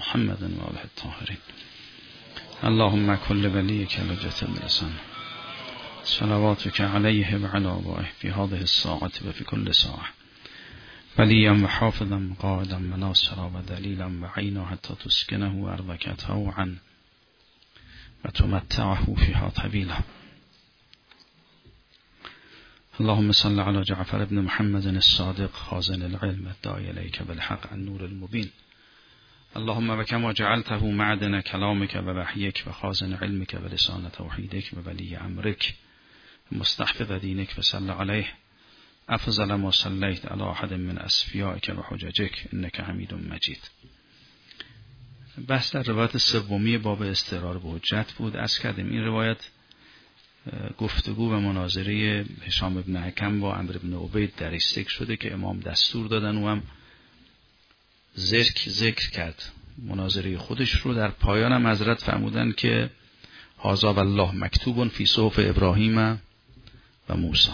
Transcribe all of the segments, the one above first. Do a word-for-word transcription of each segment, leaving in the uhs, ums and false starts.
محمد و آله الطاهرین. اللهم كل وليك لجة اللسان صلواتك عليه وعلى آبائه في هذه الساعة وفي كل ساعة وليا وحافظا قائدا وناصرا ودليلا وعينا حتى تسكنه أرضك طوعا وتمتعه فيها طويلا. اللهم صل على جعفر بن محمد الصادق خازن العلم الداعي إليك بالحق النور المبين. اللهم وكما جعلته معدن كلامك ووحيك وخازن علمك ولسان توحيدك وولي أمرك مستحفظ دينك وصل عليه أفضل ما صليت على أحد من أصفيائك وحججك إنك حميد مجيد. بحث در روایت سومی باب استقرار به حجت بود. عرض کردیم این روایت گفتگو و مناظره هشام ابن حکم با عمرو بن عبید در استک شده که امام دستور دادن و هم ذکر ذکر کرد مناظره خودش رو. در پایان هم حضرت فرمودن که هذا والله مکتوب فی صحف ابراهیم و موسی.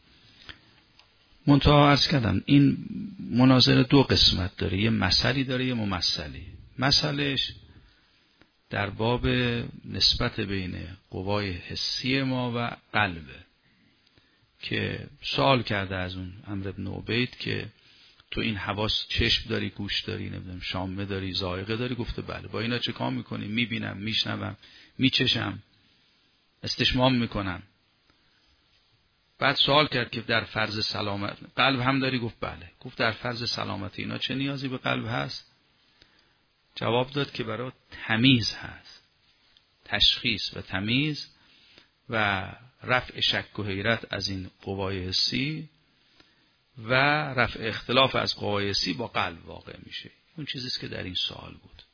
منتها عرض کردم این مناظره دو قسمت داره، یه مسئله داره یه ممثلی. مسئلهش در باب نسبت بین قوای حسی ما و قلب که سوال کرده از اون عمرو بن عبید که تو این حواس چشم داری، گوش داری، نمیدونم شامه داری، ذائقه داری؟ گفته بله. با اینا چه کار میکنی؟ میبینم، میشنوم، میچشم، استشمام میکنم. بعد سوال کرد که در فرض سلامت قلب هم داری؟ گفت بله. گفت در فرض سلامت اینا چه نیازی به قلب هست؟ جواب داد که برای تمیز هست، تشخیص و تمیز و رفع شک و حیرت از این قوای حسی و رفع اختلاف از قوای حسی با قلب واقع میشه. اون چیزیست که در این سوال بود.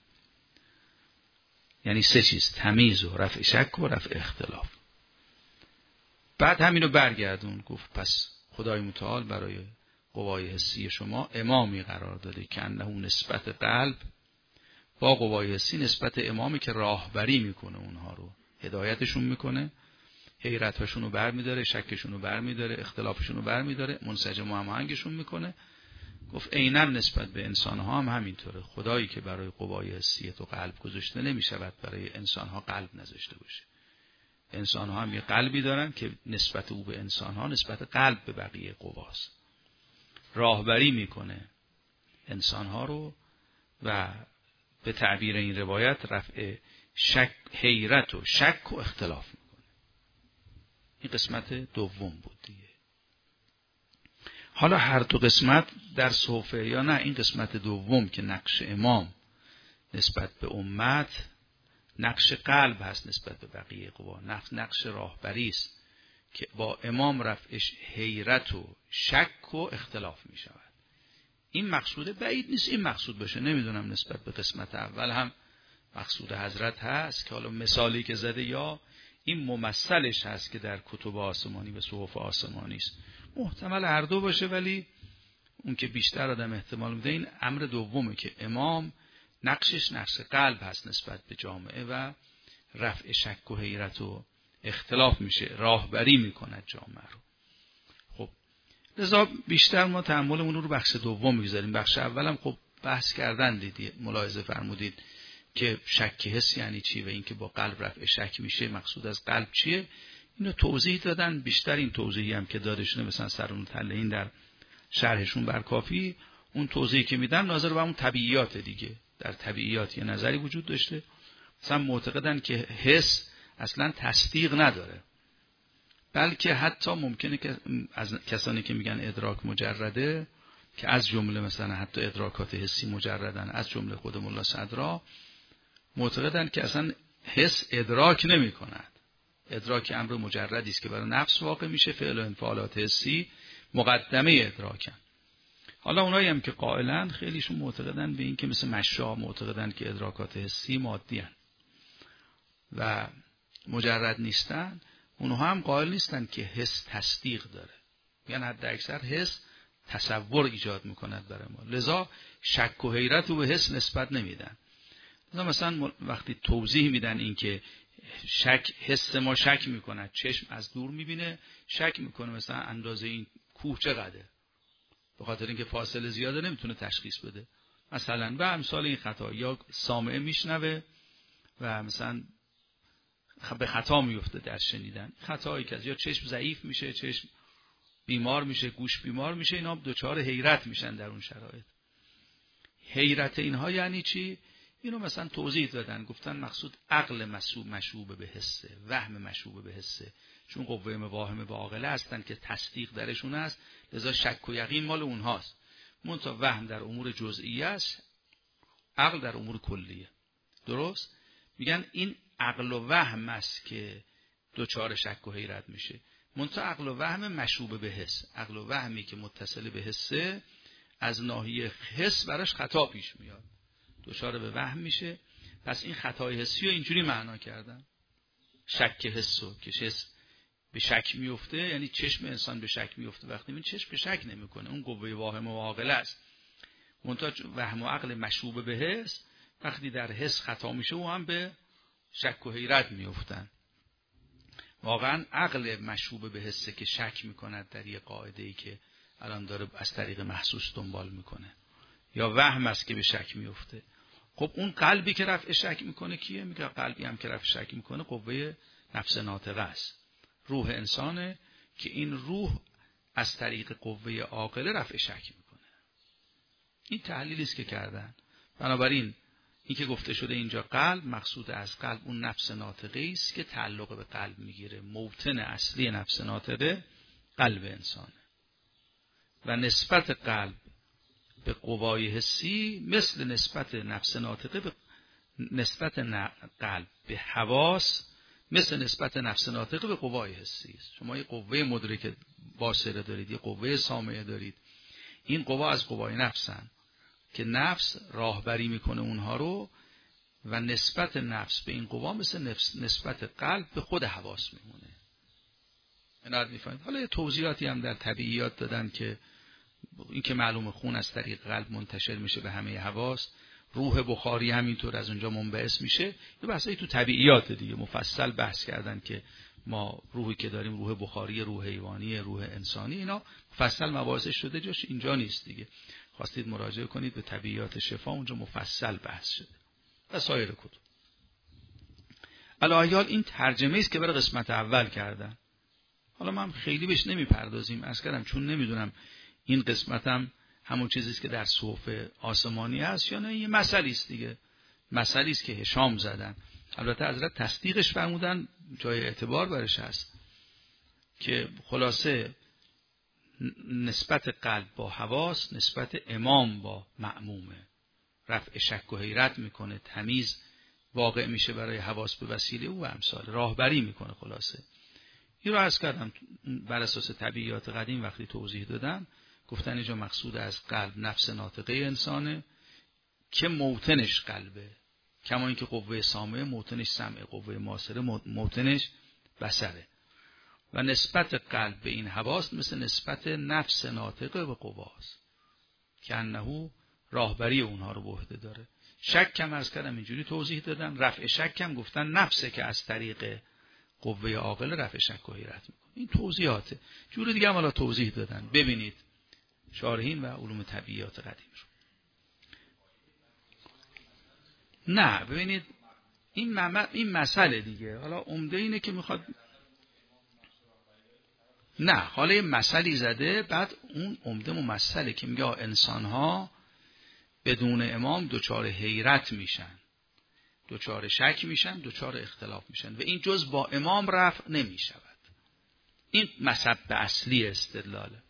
یعنی سه چیز: تمیز و رفع شک و رفع اختلاف. بعد همینو برگردون گفت پس خدای متعال برای قوای حسی شما امامی قرار داده که انه نسبت قلب با قوای حسی نسبت امامی که راهبری میکنه، اونها رو هدایتشون میکنه، حیرتشون رو بر میداره، شکشون رو بر میداره، اختلافشون رو بر میداره، منسجم و هماهنگشون میکنه. گفت عیناً نسبت به انسان ها هم همینطوره. خدایی که برای قوای حسی تو قلب گذاشته نمیشود برای انسان ها قلب نذاشته باشه. انسان ها هم یه قلبی دارن که نسبت او به انسان ها نسبت قلب به بقیه قواست. راهبری میکنه انسان ها رو و به تعبیر این روایت رفع شک، حیرت و شک و اختلاف میکنه. این قسمت دوم بود دیگه. حالا هر دو قسمت در صحفه یا نه، این قسمت دوم که نقش امام نسبت به امت، نقش قلب هست نسبت به بقیه قوا، نقش راهبری است که با امام رفعش حیرت و شک و اختلاف می شود. این مقصود بعید نیست این مقصود باشه. نمیدونم نسبت به قسمت اول هم مقصود حضرت هست که حالا مثالی که زده یا این ممثلش هست که در کتب آسمانی و صحف آسمانی است. محتمل هر دو باشه، ولی اون که بیشتر آدم احتمال میده این امر دومه که امام نقشش نقش قلب هست نسبت به جامعه و رفع شک و حیرت و اختلاف میشه، راهبری میکند جامعه رو. خب لذا بیشتر ما تأملمون رو بخش دوم میگذاریم. بخش اولم خب بحث کردن دیدی، ملاحظه فرمودید که شک حس یعنی چی و اینکه با قلب رفع شک میشه، مقصود از قلب چیه، اینو توضیح دادن. بیشتر این توضیحی هم که دادشونه مثلا سرون تلهین در شرحشون بر کافی، اون توضیحی که میدن ناظر به اون طبیعیات دیگه. در طبیعیات یه نظری وجود داشته، مثلا معتقدن که حس اصلا تصدیق نداره، بلکه حتی ممکنه که از کسانی که میگن ادراک مجرده، که از جمله مثلا حتی ادراکات حسی مجردن، از جمله خود ملا صدرا، معتقدن که اصلا حس ادراک نمی کند. ادراک امر مجردی است که برای نفس واقع میشه. فعل و انفعالات حسی مقدمه ادراکن. حالا اونایی هم که قائلن خیلیشون معتقدن به این که مثل مشا معتقدن که ادراکات حسی مادی هن و مجرد نیستن. اونها هم قائل نیستن که حس تصدیق داره، یعنی حد اکثر حس تصور ایجاد میکند برای ما، لذا شک و حیرت رو به حس نسبت نمیدن. لذا مثلا وقتی توضیح میدن این که شک، حس ما شک میکند، چشم از دور میبینه شک میکنه مثلا اندازه این کوه چقدره، به خاطر اینکه فاصله زیاده نمیتونه تشخیص بده. مثلا و امثال این خطا، یا سامعه میشنوه و مثلا به خطا میفته در شنیدن، خطایی که از یا چشم ضعیف میشه، چشم بیمار میشه، گوش بیمار میشه، اینا دوچار حیرت میشن در اون شرایط. حیرت اینها یعنی چی؟ اینو مثلا توضیح دادن، گفتن مقصود عقل مشوب مشوب به حسه، وهم مشوب به حسه، چون قوه مواهمه و عاقله هستن که تصدیق درشون است، لذا شک و یقین مال اونهاست. منتها وهم در امور جزئیه است، عقل در امور کلیه. درست؟ میگن این عقل و وهم است که دوچار شک و حیرت میشه. منتها عقل و وهم مشوب به حس، عقل و وهمی که متصل به حسه از ناحیه حس براش خطا پیش میاد، دوچار به وهم میشه. پس این خطای حسی رو اینجوری معنا کردن، شک حسو که حس به شک میفته، یعنی چشم انسان به شک میفته. وقتی این چشم به شک نمیکنه، اون قوه واهمه و عاقله است. منتها وهم و عقل مشوب به حس وقتی در حس خطا میشه و هم به شک و حیرت میافتن. واقعا عقل مشوب به حسه که شک میکند در یه قاعده‌ای که الان داره از طریق محسوس دنبال میکنه، یا وهم است که به شک میفته. خب اون قلبی که رفع شک میکنه کیه؟ میگه قلبی هم که رفع شک میکنه قوه نفس ناطقه است، روح انسانه که این روح از طریق قوه عاقله رفع شک میکنه. این تحلیلی است که کردن. بنابراین این که گفته شده اینجا قلب، مقصود از قلب اون نفس ناطقه است که تعلق به قلب میگیره. موطن اصلی نفس ناطقه قلب انسانه و نسبت قلب به قوای حسی مثل نسبت نفس ناطقه به نسبت قلب به حواس مثل نسبت نفس ناطقه به قوای حسی است. شما یه قوه مدرک باصره دارید، یه قوه سامعه دارید. این قوا از قوای نفسن که نفس راهبری میکنه اونها رو، و نسبت نفس به این قوا مثل نسبت قلب به خود حواس میمونه. اینات میفهمید. حالا یه توضیحاتی هم در طبیعیات دادن که این که معلوم خون از طریق قلب منتشر میشه به همه حواس، روح بخاری همینطور از اونجا منبعث میشه. یه بحثایی تو طبیعیات دیگه مفصل بحث کردن که ما روحی که داریم روح بخاری، روح حیوانی، روح انسانی، اینا مفصل مباحثش شده، جاش اینجا نیست دیگه. خواستید مراجعه کنید به طبیعیات شفا، اونجا مفصل بحث شده و سایر کتب. الایال این ترجمه است که برای قسمت اول کردن. حالا من خیلی بهش نمیپردازیم، عرض کردم چون نمیدونم این قسمتم همون چیزی است که در صحف آسمانی هست یا نه، یه مسئله است دیگه، مسئله است که هشام زدن. البته حضرت تصدیقش فرمودن، جای اعتبار برش هست که خلاصه نسبت قلب با حواس نسبت امام با مأمومه، رفع شک و حیرت میکنه، تمیز واقع میشه برای حواس به وسیله او و امثال، راهبری میکنه. خلاصه این رو عرض کردم بر اساس طبیعیات قدیم وقتی توضیح دادم، گفتن اینجا مقصود از قلب نفس ناطقه انسانه که موطنش قلبه، کما اینکه قوه سامعه موطنش سمع، قوه ماسره موطنش بصره، و نسبت قلب به این حواس مثل نسبت نفس ناطقه به قواست که انه راهبری اونها رو به عهده داره. شک کم از کردم اینجوری توضیح دادن، رفع شک کم گفتن نفسه که از طریق قوه عاقله رفع شک و حیرت میکنه. این توضیحاته، جور دیگه هم حالا توضیح دادن، ببینید شارحین و علوم طبیعیات قدیم رو. نه ببینید این مم... این مسئله دیگه، حالا عمده اینه که میخواد، نه حالا یه مسئله زده، بعد اون عمده مسئله که میگه انسان ها بدون امام دوچار حیرت میشن، دوچار شک میشن، دوچار اختلاف میشن و این جز با امام رفع نمیشود. این مذهب اصلی استدلاله.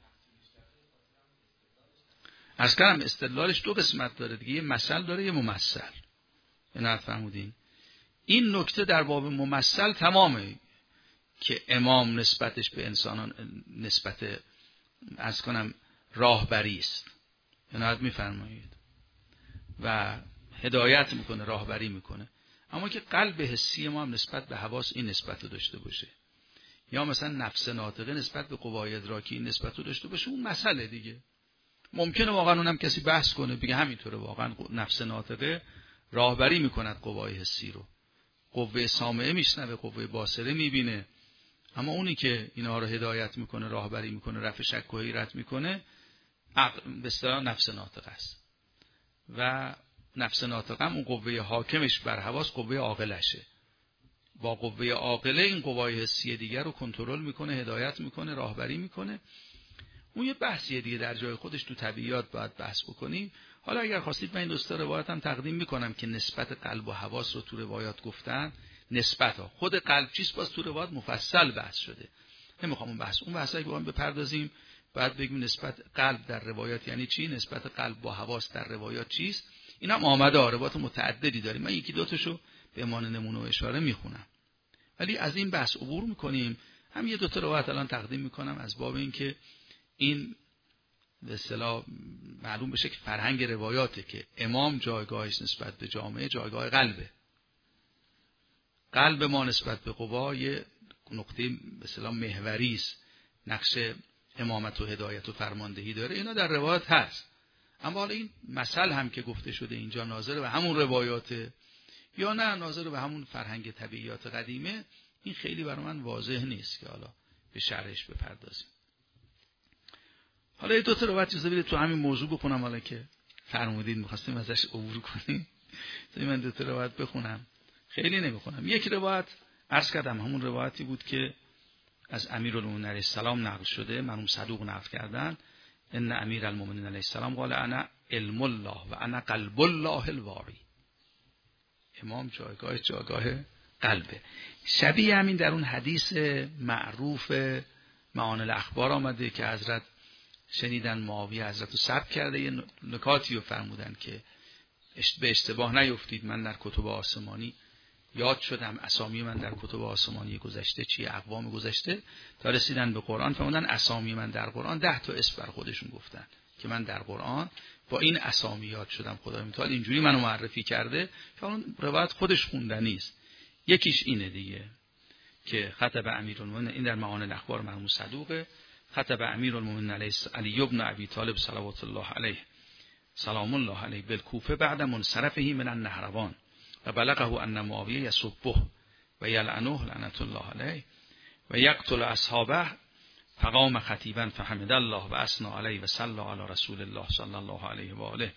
از کلم استدلالش دو قسمت داره دیگه، یه مثل داره یه ممثل. اینا فهمودین؟ این نکته در باب ممثل تمامه که امام نسبتش به انسانان نسبت از کنم راهبری است. اینا میفرمایید و هدایت میکنه، راهبری میکنه. اما که قلب حسی ما هم نسبت به حواس این نسبت رو داشته باشه، یا مثلا نفس ناطقه نسبت به قوای ادراکی این نسبت رو داشته باشه، اون مسئله دیگه. ممکنه واقعا اونم کسی بحث کنه بگه همینطوره، واقعا نفس ناطقه راهبری میکند قوای حسی رو، قوه سامعه میشنوه، قوه باصره میبینه، اما اونی که اینها رو هدایت میکنه، راهبری میکنه، رفع شک و حیرت میکنه، به اصطلاح نفس ناطقه است. و نفس ناطقه اون قوه حاکمش بر حواس قوه عاقلشه. با قوه عاقله این قوای حسی دیگر رو کنترل میکنه، هدایت میکنه، راهبری میکنه. اون یه بحثیه دیگه در جای خودش، تو طبیعیات باید بحث بکنیم. حالا اگر خواستید من این دوستا روایت هم تقدیم میکنم که نسبت قلب و حواس رو تو روایات گفتن. نسبت ها خود قلب چیست باز تو روایات مفصل بحث شده. نمیخوام اون بحث اون بحثایی که با هم بپردازیم. بعد بگیم نسبت قلب در روایات یعنی چی، نسبت قلب با حواس در روایات چیست. اینا هم آمده، روایات متعددی داریم. من یکی دو تاشو به عنوان نمونه و اشاره میخونم. ولی از این بحث عبور میکنیم. هم یه دو تا روایت الان تقدیم میکنم از باب اینکه این به اصطلاح معلوم بشه که فرهنگ روایاته که امام جایگاهش نسبت به جامعه جایگاه قلبه. قلب ما نسبت به قوا یه نقطه به اصطلاح محوری است. نقش امامت و هدایت و فرماندهی داره. اینا در روایات هست. اما حالا این مثل هم که گفته شده اینجا ناظر به همون روایاته یا نه ناظر به همون فرهنگ طبیعیات قدیمه، این خیلی برای من واضح نیست که حالا به شرحش بپردازیم. حالا یه دو تا روایت اجازه بدید تو همین موضوع بخونم، حالا که فرمودید می‌خواستیم ازش عبور کنیم. من دو تا روایت بخونم، خیلی نمیخونم. یک روایت عرض کردم همون روایتی بود که از امیرالمومنین علیه السلام نقل شده، مرحوم صدوق نقل کردن. ان امیرالمومنین علیه السلام قال انا علم الله و انا قلب الله الواعی. امام جایگاه جایگاه قلبه. شبیه همین در اون حدیث معروف معانی الاخبار آمده که حضرت شنیدن معاویه حضرت رو ثبت کرده، یه نکاتی رو فرمودن که به اشتباه نیفتید. من در کتب آسمانی یاد شدم، اسامی من در کتب آسمانی گذشته چیه، اقوام گذشته، تا رسیدن به قرآن فرمودن اسامی من در قرآن ده تا اسم بر خودشون گفتن که من در قرآن با این اسامی یاد شدم. خدای متعال اینجوری منو معرفی کرده که اون روایت خودش خوندنی است. یکیش اینه دیگه که خطب امیرالمومنین، این در معانی الاخبار مرحوم صدوقه، خطب امیرالمومنین علی علی ابن ابی طالب صلوات الله علیه سلام الله علیه بالکوفه بعد منصرفه من النهروان و بلغه ان معاویه یسبه و یلعنه لعنت الله علیه و یقتل اصحابه فقام خطیبا فحمد الله و اثنى علیه و صلی علی رسول الله صلی الله علیه و آله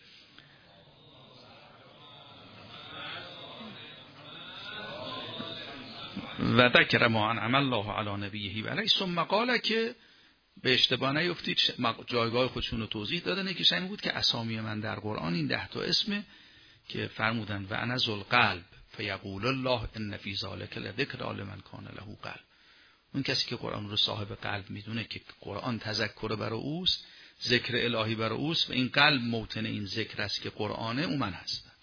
و ذکر ما انعم الله علی نبیه و علیه ثم قال که به اشتباه نیفتید جایگاه خودشون رو توضیح دادن که شمی بود که اسامی من در قرآن این ده تا اسمه که فرمودن و انا ذو القلب فیقول الله ان فی ذلک لذکر لمن کان له قلب. اون کسی که قرآن رو صاحب قلب میدونه که قرآن تذکر برای اوست، ذکر الهی برای اوست و این قلب موطن این ذکر است که قرآنه، او من هستم.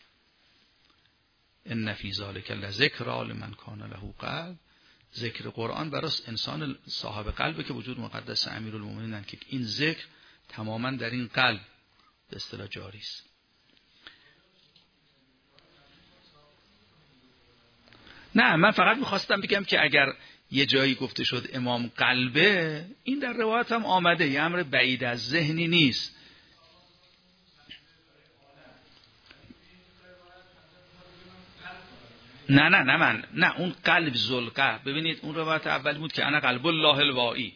ان فی ذلک لذکر لمن کان له قلب، ذکر قرآن برای انسان صاحب قلبه که وجود مقدس امیرالمومنینن که این ذکر تماما در این قلب به اصطلاح جاری است. نه من فقط میخواستم بگم که اگر یه جایی گفته شد امام قلبه، این در روایت هم آمده، یه امر بعید از ذهنی نیست. نه نه نه من نه اون قلب زلقه. ببینید اون روایت اولی بود که انا قلب الله الواعی.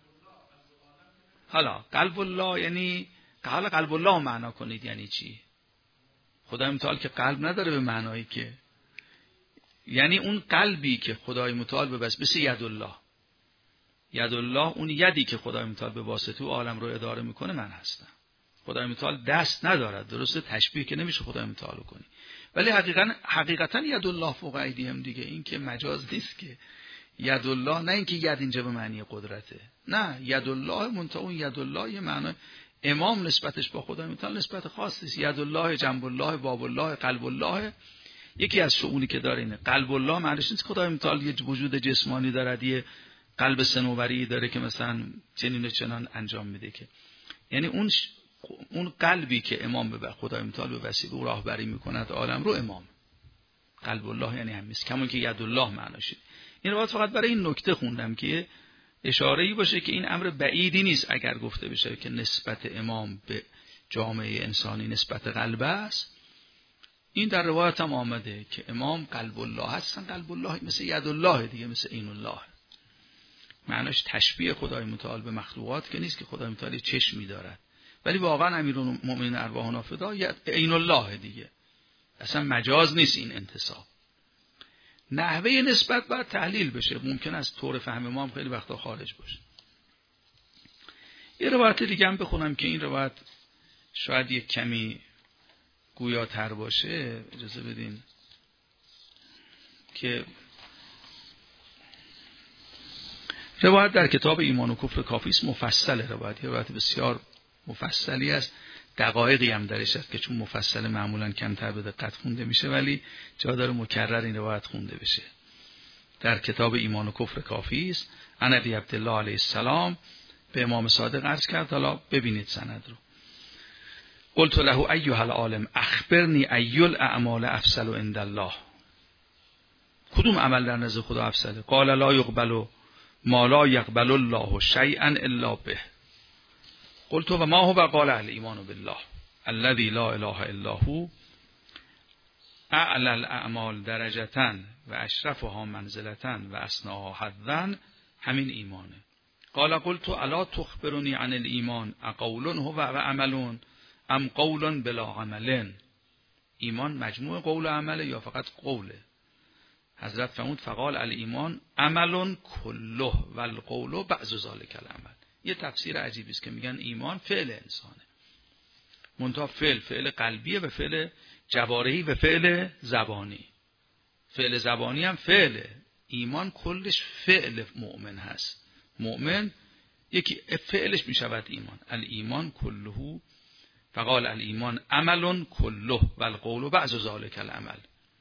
حالا قلب الله یعنی حالا قلب الله معنا کنید یعنی چی؟ خدای متعال که قلب نداره به معنایی که، یعنی اون قلبی که خدای متعال به بس مثل ید الله، ید الله اون یدی که خدای متعال به واسطه عالم رو اداره میکنه من هستم. خدای متعال دست ندارد، درسته تشبیه که نمیشه خدای متعال رو کنی، ولی حقیقتا حقیقتا ید الله فوق ایدیهم دیگه، این که مجاز نیست که ید الله، نه اینکه ید اینجا به معنی قدرته، نه ید الله منتها اون ید الله یه معنی امام نسبتش با خدای متعال نسبت خاصی است. ید الله، جنب الله، باب الله، قلب الله، یکی از شؤونی که داره اینه. قلب الله معنیش نیست خدای متعال یه وجود جسمانی داره، یه قلب صنوبری داره که مثلا چنین و چنان انجام میده، که یعنی اون ش... اون قلبی که امام به خدای متعال به وسیله او راهبری میکند عالم رو امام. قلب الله یعنی همین است، کمون که ید الله معناشه. این رو فقط برای این نکته خوندم که اشاره‌ای باشه که این امر بعیدی نیست اگر گفته بشه که نسبت امام به جامعه انسانی نسبت قلب است. این در روایت هم آمده که امام قلب الله هستن. قلب الله مثل ید الله دیگه، مثل عین الله. معناش تشبیه خدای متعال به مخلوقات که نیست که خدای متعال چشمی دارد، ولی واقعا امیرالمومنین ارواحنا فدا عین الله دیگه، اصلا مجاز نیست این انتساب. نحوه نسبت باید تحلیل بشه، ممکن است طور فهم ما هم خیلی وقتا خارج باشه. یه روایت دیگه هم بخونم که این روایت شاید یک کمی گویاتر باشه، اجازه بدین که روایت در کتاب ایمان و کفر کافی است، مفصل روایت، روایت بسیار مفصلی است، دقایقی هم درش هست که چون مفصل معمولا کمتر به دقت خونده میشه، ولی جا داره مکرر این روایت خونده بشه. در کتاب ایمان و کفر کافی است، عن ابی عبدالله علیه السلام به امام صادق عرض کرد. حالا ببینید سند رو. قلت له ایها العالم اخبرنی ای الاعمال افضل عند الله، کدوم عمل در نزد خدا افضله؟ قال لا یقبل ما لا یقبل الله شیئا الا به. قلت و ما هو؟ قال الایمان بالله الذی لا اله الا هو اعلی الاعمال درجة و اشرفها منزلة و اسناها حظا. همین ایمانه. قال قلت الا تخبرنی عن الایمان اقول هو و عمل ام قول بلا عمل؟ ایمان مجموع قول و عمل یا فقط قوله؟ حضرت فرمود فقال الایمان عمل کله و القول بعض ذلک العمل. یه تفسیر عجیبی است که میگن ایمان فعل انسانه، منتها فعل فعل قلبیه و فعل جوارحی و فعل زبانی. فعل زبانی هم فعله. ایمان کلش فعل مؤمن هست. مؤمن یکی فعلش میشود ایمان. الایمان کله فقال الایمان عمل کله و القول بعض ذلک العمل.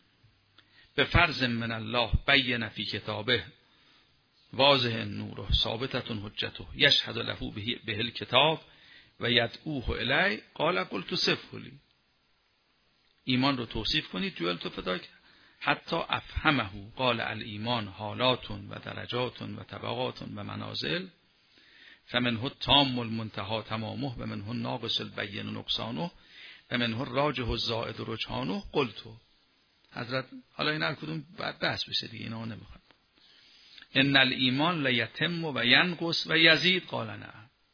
به فرض من الله بین فی کتابه واضح نوره ثابتة حجته یشهد له به الکتاب و یدعوه الی. قال قلت صفه لی. ایمان رو توصیف کنید جوال تو فدا حتی افهمه. قال الایمان حالات و درجات و طبقات و منازل فمنه التام المنتهى تمامه و منه الناقص البین نقصانه و منه الراجح الزائد رجحانه. قلت حضرت حالا این هر کدوم بعد بحث بشه دیگه، اینا نمیخواد. ان الایمان لیتم و ینقص و یزید. قال نه.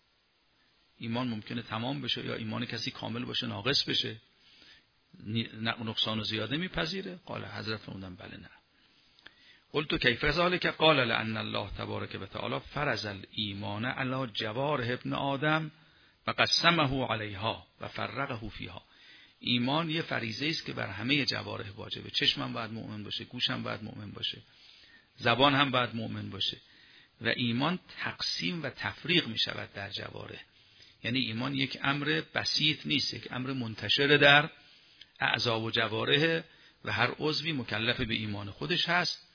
ایمان ممکنه تمام بشه یا ایمان کسی کامل باشه ناقص بشه، نقصان و زیاده میپذیره؟ قال حضرت فرمودن بله نه. قلت کیف ذلک؟ قال لان الله تبارک و تعالی فرض الایمان علی جوارح ابن آدم و قسمه علیها و فرقه فیها. ایمان یه فریضه است که بر همه جوارح واجبه. چشمم باید مؤمن باشه، گوشم باید مؤمن باشه، زبان هم باید مؤمن باشه. و ایمان تقسیم و تفریق می شود در جوارح. یعنی ایمان یک امر بسیط نیست، یک امر منتشر در اعضا و جوارح و هر عضوی مکلف به ایمان خودش هست.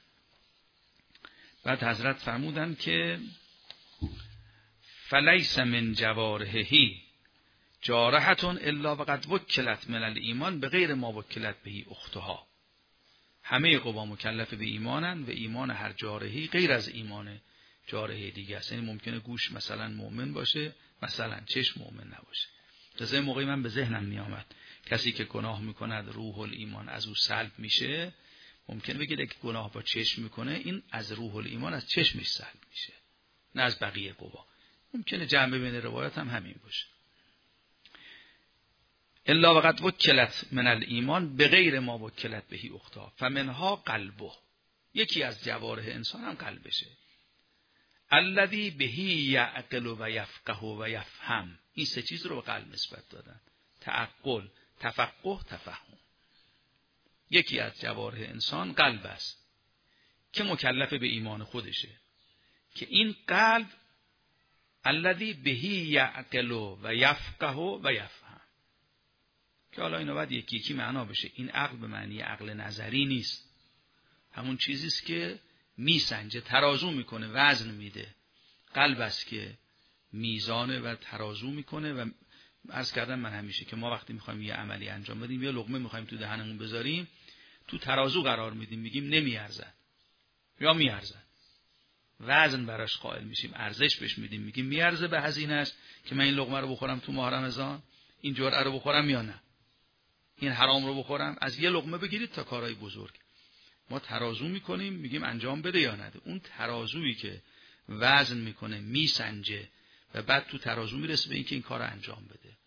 بعد حضرت فرمودن که فلیس من جوارحهی جارحتون الا وقد وکلت من الایمان به غیر ما وکلت بهی اختها. همه قوا مکلف به ایمانن و ایمان هر جارحی غیر از ایمان جارحه دیگه است. یعنی ممکنه گوش مثلا مؤمن باشه، مثلا چشم مؤمن نباشه. جزای موقعی من به ذهنم میآمد کسی که گناه میکند روح الایمان از او سلب میشه، ممکنه بگید که گناه با چشم میکنه این از روح الایمان از چشمش سلب میشه، نه از بقیه قوا. ممکنه جمع بین روایات هم همین باشه. الا وقد وکلت من الایمان به غیر ما وکلت بهی اختها فمنها قلبه. یکی از جوارح انسان هم قلبشه. الذی بهی یعقل و یفقه و یفهم. این سه چیز رو به قلب نسبت دادن: تعقل، تفقه، تفهم. یکی از جوارح انسان قلب است که مکلف به ایمان خودشه، که این قلب الذی بهی یعقل و یفقه و یفهم، که حالا اینو باید یکی یکی معنا بشه. این عقل به معنی عقل نظری نیست، همون چیزیست که میسنجه، ترازو میکنه، وزن میده. قلب است که میزانه و ترازو میکنه. و عرض کردم من همیشه که ما وقتی میخوایم یه عملی انجام بدیم، یه لقمه میخوایم تو دهنمون بذاریم، تو ترازو قرار میدیم، میگیم نمیارزد یا میارزد، وزن براش قائل میشیم، ارزش بهش میدیم، میگیم میارزه به هزینه‌اش که من این لقمه رو بخورم تو ماه رمضان، این جرعه رو بخورم یا نه، این حرام رو بخورم. از یه لقمه بگیرید تا کارهای بزرگ. ما ترازو میکنیم، میگیم انجام بده یا نده. اون ترازویی که وزن میکنه، میسنجه و بعد تو ترازو میرسه به اینکه این کار رو انجام بده.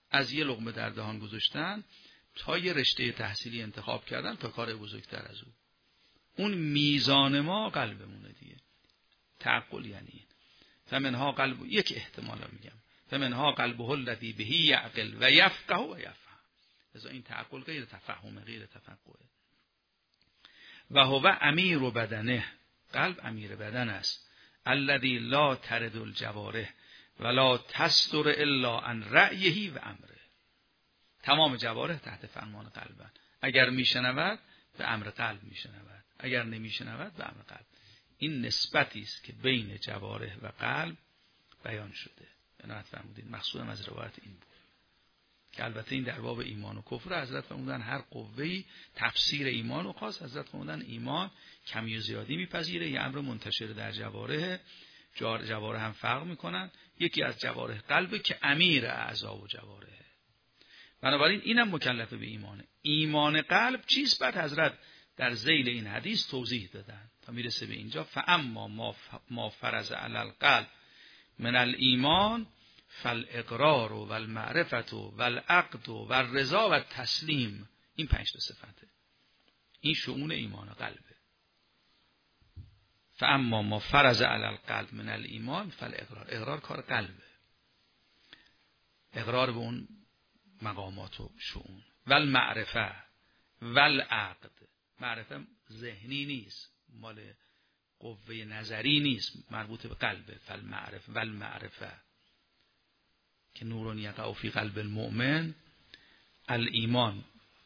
از یه لقمه در دهان گذاشتن تا یه رشته تحصیلی انتخاب کردن تا کار بزرگتر از او. اون میزان ما قلبمونه دیگه. تعقل یعنی این. فمنها قلب، یک احتمالا میگم، فمنها قلبه الذی به یعقل و یفقه و یفهم. لذا این تعقل غیر تفهم، غیر تفقه. و هو امیر بدنه، قلب امیر بدن است. الذی لا ترد الجوارح ولا تصدر الا عن رأیه و امره. تمام جوارح تحت فرمان قلبن. اگر میشنود به امر قلب میشنود، اگر نمیشنود به امر قلب. این نسبتی است که بین جوارح و قلب بیان شده. عنایت فرمودید. مقصودم از روایت این بود که البته این در باب ایمان و کفر حضرت فرمودن هر قوه‌ای تفسیر ایمان و خاص حضرت فرمودن ایمان کمی و زیادی میپذیره، یه امر منتشر در جوارح، جوارح هم فرق میکنن. یکی از جوارح قلبه که امیر اعضا و جوارحه. بنابراین اینم مکلف به ایمانه. ایمان قلب چیست؟ بعد حضرت در ذیل این حدیث توضیح دادن تا میرسه به اینجا. فاما ما فرض علی القلب من الایمان فالاقرار و المعرفت و العقد و الرضا و التسلیم. این پنج تا صفته. این شؤون ایمان قلبه. فاما ما فرض علی القلب من الایمان فالاقرار. اقرار کار قلبه. اقرار به اون مقامات و شؤون. و المعرفه و العقد. معرفه ذهنی نیست، مال قوه نظری نیست، مربوط به قلبه. فالمعرفه و المعرفه که نور یقع فی قلب المؤمن. الایمان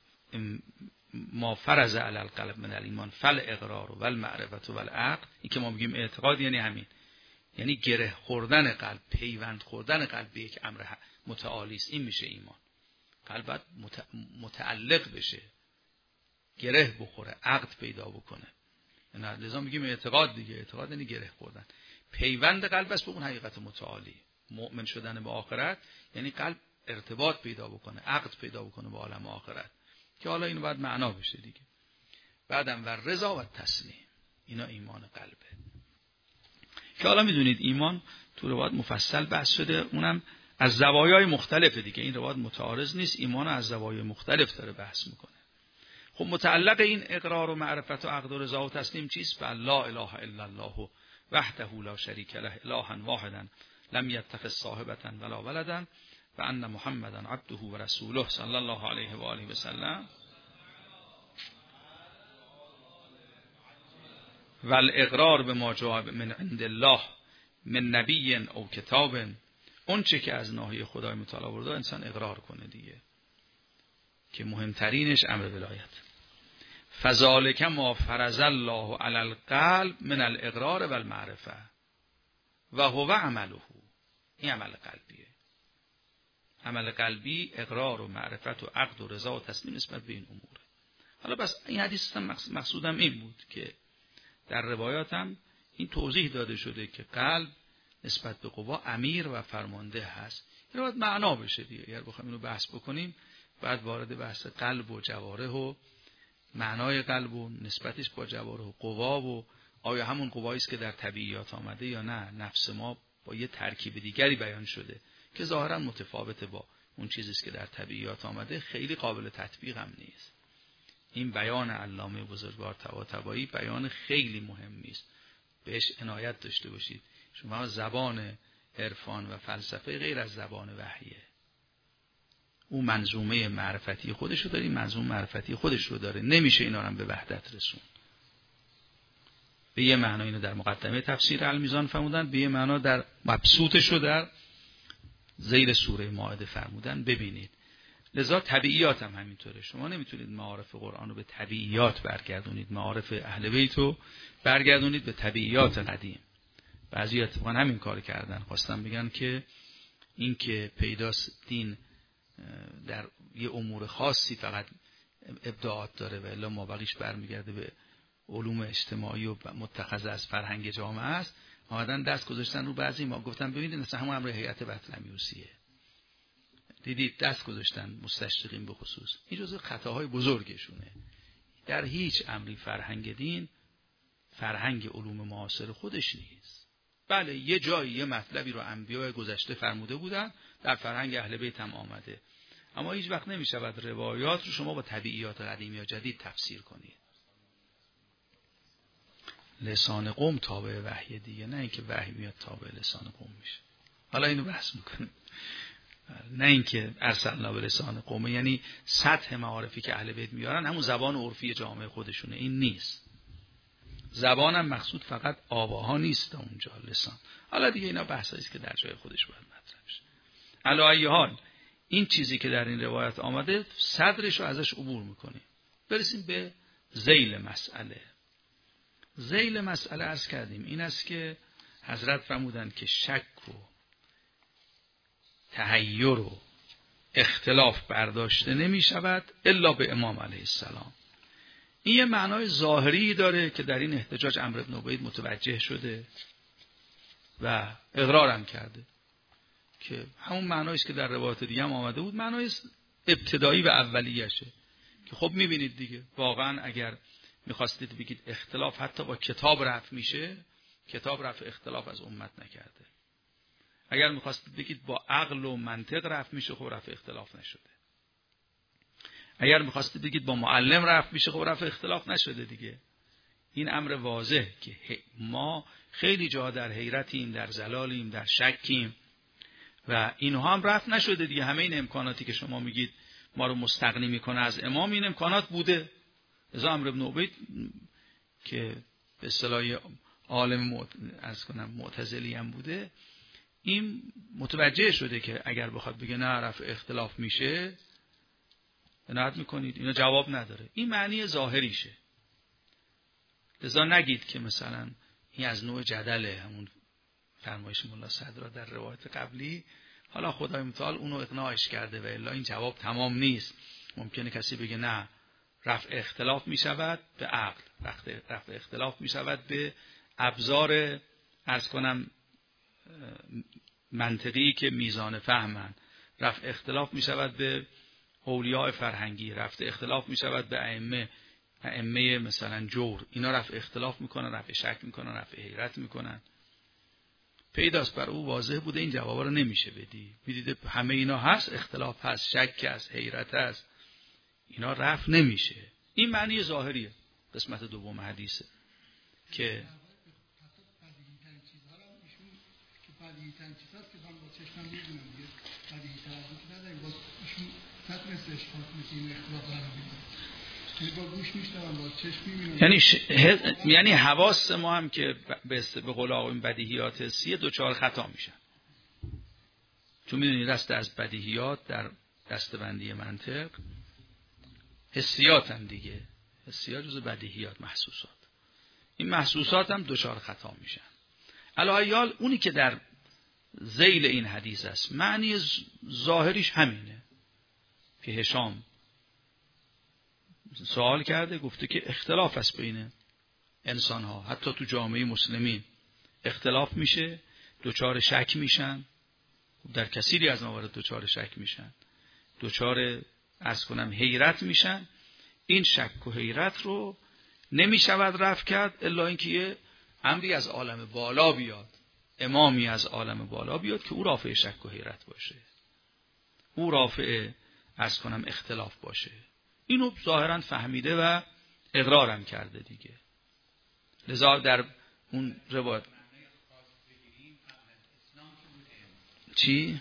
ما فرض علی القلب من الایمان فالاقرار و المعرفه و العقد. این که ما میگیم اعتقاد یعنی همین، یعنی گره خوردن قلب، پیوند خوردن قلب به یک امر متعالی است. این میشه ایمان. قلب باید متعلق بشه، گره بخوره، عقد پیدا بکنه. لذا میگیم اعتقاد دیگه. اعتقاد یعنی گره خوردن، پیوند قلب است به اون حقیقت متعالی. مؤمن شدن به آخرت یعنی قلب ارتباط پیدا بکنه، عقد پیدا بکنه با عالم آخرت، که حالا اینو باید معنا بشه دیگه. بعدم و رضا و تسلیم. اینا ایمان قلبه که حالا میدونید ایمان تو روایات مفصل بحث شده، اونم از زوایای مختلف دیگه. این روایات متعارض نیست، ایمان از زوایای مختلف داره بحث میکنه. خب متعلق این اقرار و معرفت و عقد و رضا و تسلیم چیست؟ لا اله الا الله وحده لا شریک له الها واحدا لم یتخذ صاحبة ولا ولدا و ان محمدا عبده و رسوله صلی الله علیه و آله و سلم. و الاقرار به ما جاء من عند الله من نبی او کتاب. اون چه که از ناحیه خدای متعال آورده انسان اقرار کنه دیگه، که مهمترینش امر ولایت. فذلک ما فرض الله علی القلب من الاقرار و المعرفه و هو عمله. این عمل قلبیه. عمل قلبی اقرار و معرفت و عقد و رضا و تسلیم نسبت به این امور. حالا بس این حدیث مقصودم این بود که در روایات هم این توضیح داده شده که قلب نسبت به قوا امیر و فرمانده هست. این باید معنا بشه دیگه. اگر بخوایم اینو بحث بکنیم بعد وارد بحث قلب و جوارح و معنای قلب و نسبتش با جوارح و قوا و آیا همون قوایی است که در طبیعیات آمده یا نه. نفس ما با یه ترکیب دیگری بیان شده که ظاهرا متفاوته با اون چیزی است که در طبیعیات آمده، خیلی قابل تطبیق هم نیست. این بیان علامه بزرگوار طباطبایی بیان خیلی مهمی است، بهش عنایت داشته باشید. شما زبان عرفان و فلسفه غیر از زبان وحیه. او منظومه معرفتی خودش رو داره، منظومه معرفتی خودش رو داره، نمیشه اینا رو به وحدت رسون. به یه معنا اینو در مقدمه تفسیر المیزان فرمودن، به یه معنا در مبسوطش رو در ذیل سوره مائده فرمودن. ببینید لذا طبیعیات هم همینطوره. شما نمیتونید معارف قرآن رو به طبیعیات برگردونید، معارف اهل بیت رو برگردونید به طبیعیات قدیم. بعضی اتفاقا همین کار کردن، خواستن بگن که این که پیداست دین در یه امور خاصی فقط ابداعات داره و الا مابقیش برمیگرده به علوم اجتماعی و متخذ از فرهنگ جامعه است. آمدن دست گذاشتن رو بعضی ما، گفتن ببینید مثلا همون امر هیئت بطلمیوسیه، دیدید دست گذاشتن مستشرقین به خصوص. این جزء خطاهای بزرگشونه. در هیچ امری فرهنگ دین فرهنگ علوم معاصر خودش نیست. بله یه جایی یه مطلبی رو انبیاء گذشته فرموده بودن، در فرهنگ اهل بیت هم آمده. اما هیچ وقت نمی شود روایات رو شما با طبیعیات قدیم یا جدید تفسیر کنید. لسان قوم تابع وحی دیگه، نه اینکه وحی میاد تابع لسان قوم میشه. حالا اینو بحث میکنیم. نه اینکه ارسلنا به لسان قوم، یعنی سطح معارفی که اهل بیت میارن همون زبان عرفی جامعه خودشونه، این نیست. زبان هم مقصود فقط آواها نیست اونجا، لسان. حالا دیگه اینا بحثایی است که در جای خودش باید مطرح بشه. علی ای حال این چیزی که در این روایت آمده صدرش رو ازش عبور میکنیم. برسیم به ذیل مسئله. ذیل مسئله عرض کردیم این است که حضرت فرمودند که شک و تحیر و اختلاف برداشته نمی شود الا به امام علیه السلام. این یه معنای ظاهری داره که در این احتجاج عمرو بن عبید متوجه شده و اقرارم کرده که همون معنایی است که در روایات دیگه هم آمده بود، معنای ابتدایی و اولیشه که خب میبینید دیگه واقعا اگر میخواستید بگید اختلاف حتی با کتاب رفع میشه، کتاب رفع اختلاف از امت نکرده. اگر میخواستید بگید با عقل و منطق رفع میشه، خب رفع اختلاف نشده. اگر میخواستید بگید با معلم رفع میشه، خب رفع اختلاف نشده دیگه. این امر واضح که ما خیلی جا در حیرتیم، در زلالیم، در شکیم و اینها هم رفع نشده دیگه. همه این امکاناتی که شما میگید ما رو مستغنی میکنه از امام، این امکانات بوده. از عمرو بن عبید که به اصطلاح عالم از کنم معتزلی هم بوده، این متوجه شده که اگر بخواد بگه نه رفع اختلاف میشه، عنایت میکنید، اینا جواب نداره. این معنی ظاهریشه. لذا نگید که مثلا این از نوع جدله، همون فرمایش ملا صدرا در روایت قبلی، حالا خدای متعال اونو اقناعش کرده و الا این جواب تمام نیست. ممکنه کسی بگه نه رفع اختلاف میشود به عقل، رفع اختلاف میشود به ابزار عرض کنم منطقی که میزان فهمن، رفع اختلاف میشود به اولیاء فرهنگی، رفع اختلاف میشود به ائمه ائمه مثلا جور، اینا رفع اختلاف میکنن، رفع شک میکنن، رفع حیرت میکنن. پیداست بر او واضح بوده این جوابا رو نمیشه بدی. میدیده همه اینا هست، اختلاف هست، شک هست، حیرت هست، اینا رفع نمیشه. این معنی ظاهریه قسمت دوم حدیثه که بدیهی‌ترین چیزاست که من با چشمم می‌بینم دیگه، بدیهی‌تر از اون که نداریم، باز ایشون نتونسته اشتباه کنه که این اختلاف قرار بده. یعنی با گوش میشنوم، با چشم می‌بینم. یعنی ش... یعنی حواس ما هم که به به قول آقای بدیهیات حسیه دوچار خطا میشن. چون می‌دونید دست از بدیهیات در دسته‌بندی منطق حسیاتن دیگه. حسیات جزء بدیهیات محسوسات. این محسوسات هم دوچار خطا میشن. الایال اونی که در ذیل این حدیث است معنی ظاهریش همینه که هشام سوال کرده، گفته که اختلاف است بین انسان ها، حتی تو جامعه مسلمین اختلاف میشه، دوچار شک میشن، در کثیری از موارد دوچار شک میشن، دوچار از کنم حیرت میشن. این شک و حیرت رو نمیشود رفع کرد الا اینکه یه امری از عالم بالا بیاد، امامی از عالم بالا بیاد که او رافع شک و حیرت باشه، او رافع از کنم اختلاف باشه. اینو ظاهرا فهمیده و اقرارم کرده دیگه. لذا در اون روایت چی؟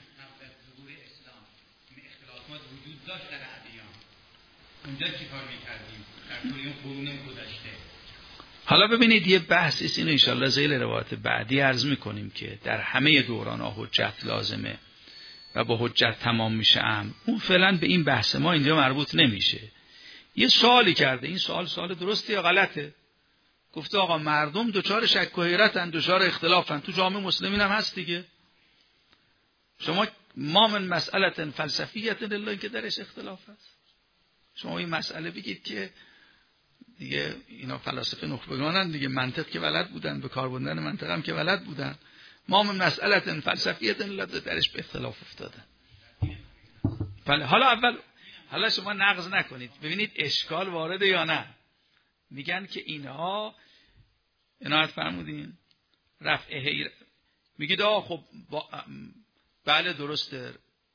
اختلافات وجود داشت در ادیان، اونجا چی کار میکردیم در طول این قرون گذشته. حالا ببینید یه بحث است، اینو انشاءالله ذیل روایت بعدی عرض میکنیم که در همه دوران ها حجت لازمه و با حجت تمام میشه امر. اون فعلا به این بحث ما اینجا مربوط نمیشه. یه سوالی کرده، این سوال سوال درسته یا غلطه؟ گفته آقا مردم دوچار شک و حیرتن، دوچار اختلافن، تو جامعه مسلمین هم هست دیگه. شما ما من مسئله فلسفیت الا که درش اختلاف هست. شما این مسئله بگید که دیگه اینا فلاسفه نخبگانن دیگه، منطق که بلد بودن، به کار بردن منطق هم که بلد بودن. ما من مسئله فلسفیت الا درش به اختلاف افتادن. بله حالا اول حالا شما نقض نکنید، ببینید اشکال وارده یا نه. میگن که اینها عنایت فرمودین رفع حیرت، میگید آه خب با... بله درسته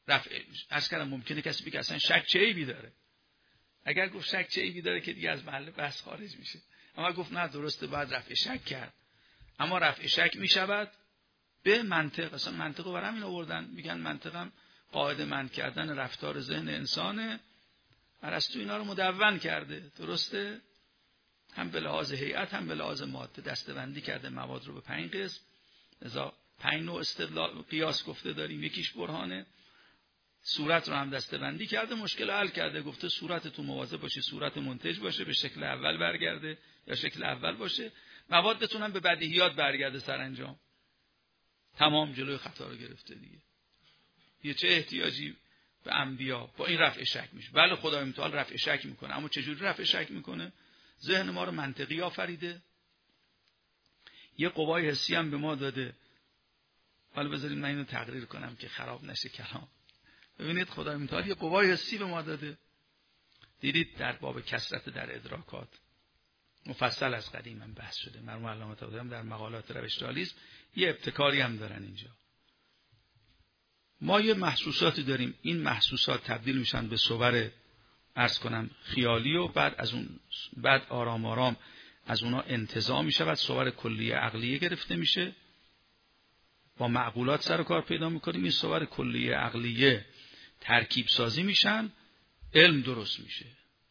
رفع از کردم ممکنه کسی بگه اصلا شک چه عیبی داره. اگر گفت شک چه عیبی داره که دیگه از محل بحث خارج میشه. اما گفت نه درسته باید رفع شک کرد. اما رفع شک میشود به منطق. اصلا منطق رو برام این آوردن، میگن منطقم قاعده مند کردن رفتار ذهن انسانه. ارسطو اینا رو مدون کرده، درسته؟ هم به لحاظ هیئت هم به لحاظ ماده دسته‌بندی کرده مواد رو به پنج قسم. لذا پنج نوع استدلال قیاس گفته داریم، یکیش برهانه. صورت رو هم دسته‌بندی کرده، مشکل حل کرده، گفته صورت تو مواظب باشه صورت منتج باشه، به شکل اول برگرده یا شکل اول باشه. موادتون هم به بدیهیات برگرده سرانجام. تمام جلوی خطا رو گرفته دیگه. یه چه احتیاجی به انبیا با این رفع شک میشه؟ بله خدای متعال رفع شک میکنه، اما چجوری رفع شک میکنه؟ ذهن ما رو منطقی آفریده، یه قوای حسی هم به ما داده. حالا بذارید من اینو تقریر کنم که خراب نشه کلام. ببینید خدای متعال یه قوای حسی به ما داده. دیدید در باب کثرت در ادراکات مفصل از قدیم هم بحث شده. مرحوم علامه طباطبایی در مقالات روش رئالیسم یه ابتکاری هم دارن اینجا. ما یه محسوساتی داریم، این محسوسات تبدیل میشن به صور عرض کنم خیالی و بعد از اون بعد آرام آرام از اونا انتزاع میشه، بعد صور کلیه عقلیه گرفته میشه. با معقولات سر و کار پیدا میکنیم، این صور کلیه عقلیه ترکیب سازی میشن، علم درست میشه.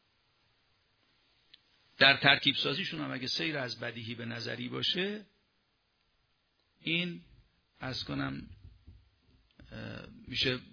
در ترکیب سازیشون هم اگه سیر از بدیهی به نظری باشه، این عرض کنم میشه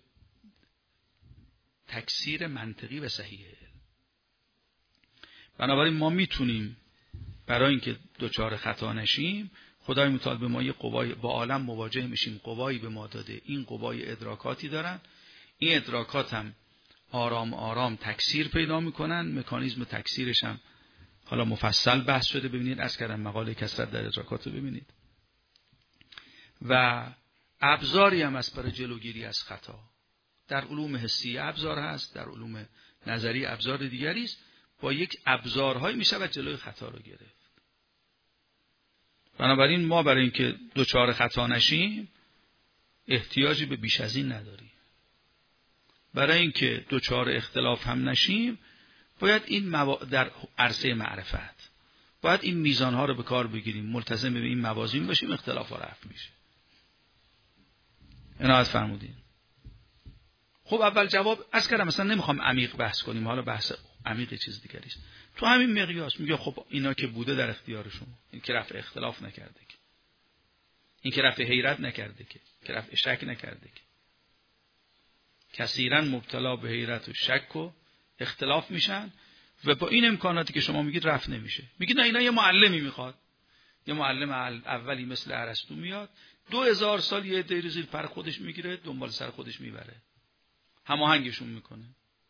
تکثیر منطقی و صحیحه. بنابراین ما میتونیم برای اینکه دوچار خطا نشیم، خدای متعال به ما یه قوای با عالم مواجه میشیم، قوایی به ما داده، این قوای ادراکاتی دارن، این ادراکات هم آرام آرام تکثیر پیدا میکنن. مکانیزم تکثیرش هم حالا مفصل بحث شده، ببینید از کردم مقاله کثرت در ادراکات رو ببینید. و ابزاری هم از برای جلوگیری از خطا در علوم حسی ابزار هست، در علوم نظری ابزار دیگری است. با یک ابزارهایی می شود جلوی خطا رو گرفت. بنابراین ما برای اینکه دوچار خطا نشیم احتیاجی به بیش از این نداریم. برای اینکه دوچار اختلاف هم نشیم باید این مو... در عرصه معرفت باید این میزانها رو به کار بگیریم، ملتزم به این موازین باشیم، اختلاف ها رفع میشه. عنایت فرمودین. خب اول جواب از کردم مثلا نمیخوام عمیق بحث کنیم، حالا بحث عمیق چیز دیگری است. تو همین مقیاس میگه خب اینا که بوده در اختیار شما، این که رفع اختلاف نکرده که، این که رفع حیرت نکرده که، که رفع شک نکرده که، کثیرا مبتلا به حیرت و شک و اختلاف میشن و با این امکاناتی که شما میگید رفع نمیشه. میگید نه اینا یه معلمی میخواد، یه معلم اولی مثل ارسطو میاد دو هزار سال یه عده زیر پر خودش میگیره، دنبال سر خودش میبره، هماهنگشون میکنه.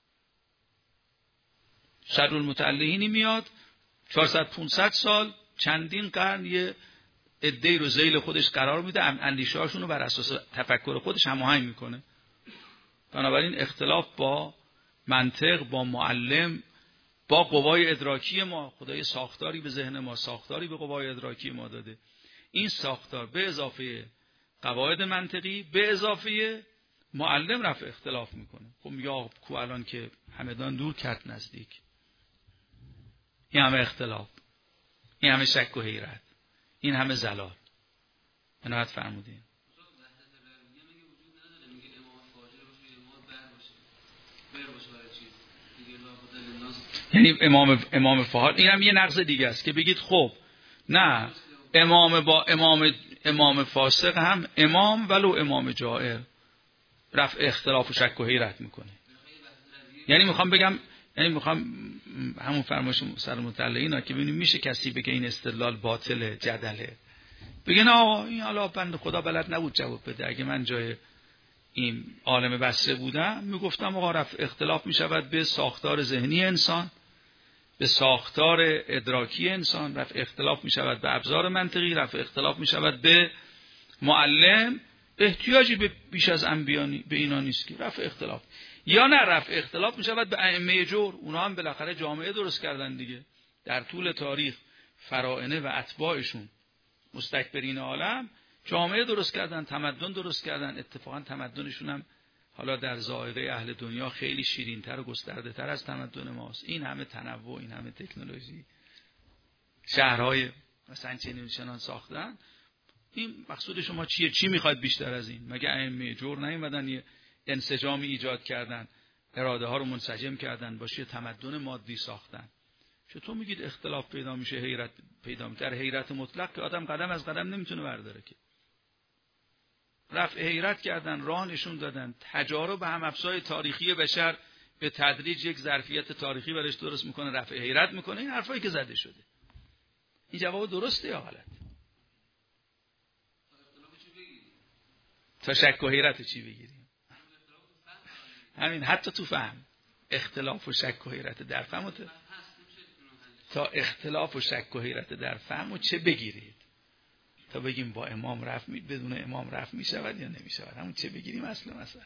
شر المتعلهینی میاد چهارصد پانصد سال چندین قرن یه عده رو ذیل خودش قرار میده، اندیشه‌هاشون رو بر اساس تفکر خودش هماهنگ میکنه. بنابراین اختلاف با منطق، با معلم، با قوای ادراکی ما، خدای ساختاری به ذهن ما، ساختاری به قوای ادراکی ما داده. این ساختار به اضافه قواعد منطقی به اضافه معلم رفع اختلاف میکنه. خب یا کو الان که همدان دور کرد نزدیک، این همه اختلاف، این همه شک و حیرت، این همه زلال. عنایت فرمودین. یعنی امام امام فاضل این هم یه نقض دیگه است که بگید خب نه امام با امام امام فاسق هم امام ولو امام جائر رفع اختلاف و شک و حیرت میکنه. یعنی میخوام بگم، یعنی میخوام همون فرمایش سر متعلقینا که ببینیم میشه کسی بگه این استدلال باطله، جدله، بگن آقا این حالا بنده خدا بلد نبود جواب بده. اگه من جای این عالم بصره بودم میگفتم آقا رفع اختلاف میشود به ساختار ذهنی انسان، به ساختار ادراکی انسان، رفع اختلاف میشود به ابزار منطقی، رفع اختلاف میشود به معلم. احتیاجی به بیش از انبیانی به اینا نیست که رفع اختلاف، یا نه رفع اختلاف میشود به ائمه جور. اونا هم بالاخره جامعه درست کردن دیگه در طول تاریخ، فراعنه و اتباعشون مستکبرین عالم جامعه درست کردن، تمدن درست کردن. اتفاقا تمدنشون هم حالا در ذائقه اهل دنیا خیلی شیرین‌تر و گسترده‌تر از تمدن ماست. این همه تنوع، این همه تکنولوژی، شهرهای مثلا چنین چنان ساختن. این مقصود شما چیه؟ چی میخواد بیشتر از این؟ مگه ائمه جور نیومدن یه انسجامی ایجاد کردن، اراده ها رو منسجم کردن، باشه تمدن مادی ساختن؟ چطور میگید اختلاف پیدا میشه، حیرت پیدا میشه؟ در حیرت مطلق که آدم قدم از قدم نمیتونه برداره که. رفع حیرت کردن، راه نشون دادن، تجارب هم افزای تاریخی بشر به تدریج یک ظرفیت تاریخی برش درست میکنه، رفع حیرت میکنه. این حرفایی که زده شده، این جواب درسته یا غلط؟ تا شک و حیرت چی بگیریم؟ همین، حتی تو فهم اختلاف و شک و حیرت در فهم تا, تا اختلاف و شک و حیرت در فهم و چه بگیرید؟ تا بگیم با امام رفع می بدون امام رفع می شود یا نمی شود؟ همون چه بگیریم اصل مسئله.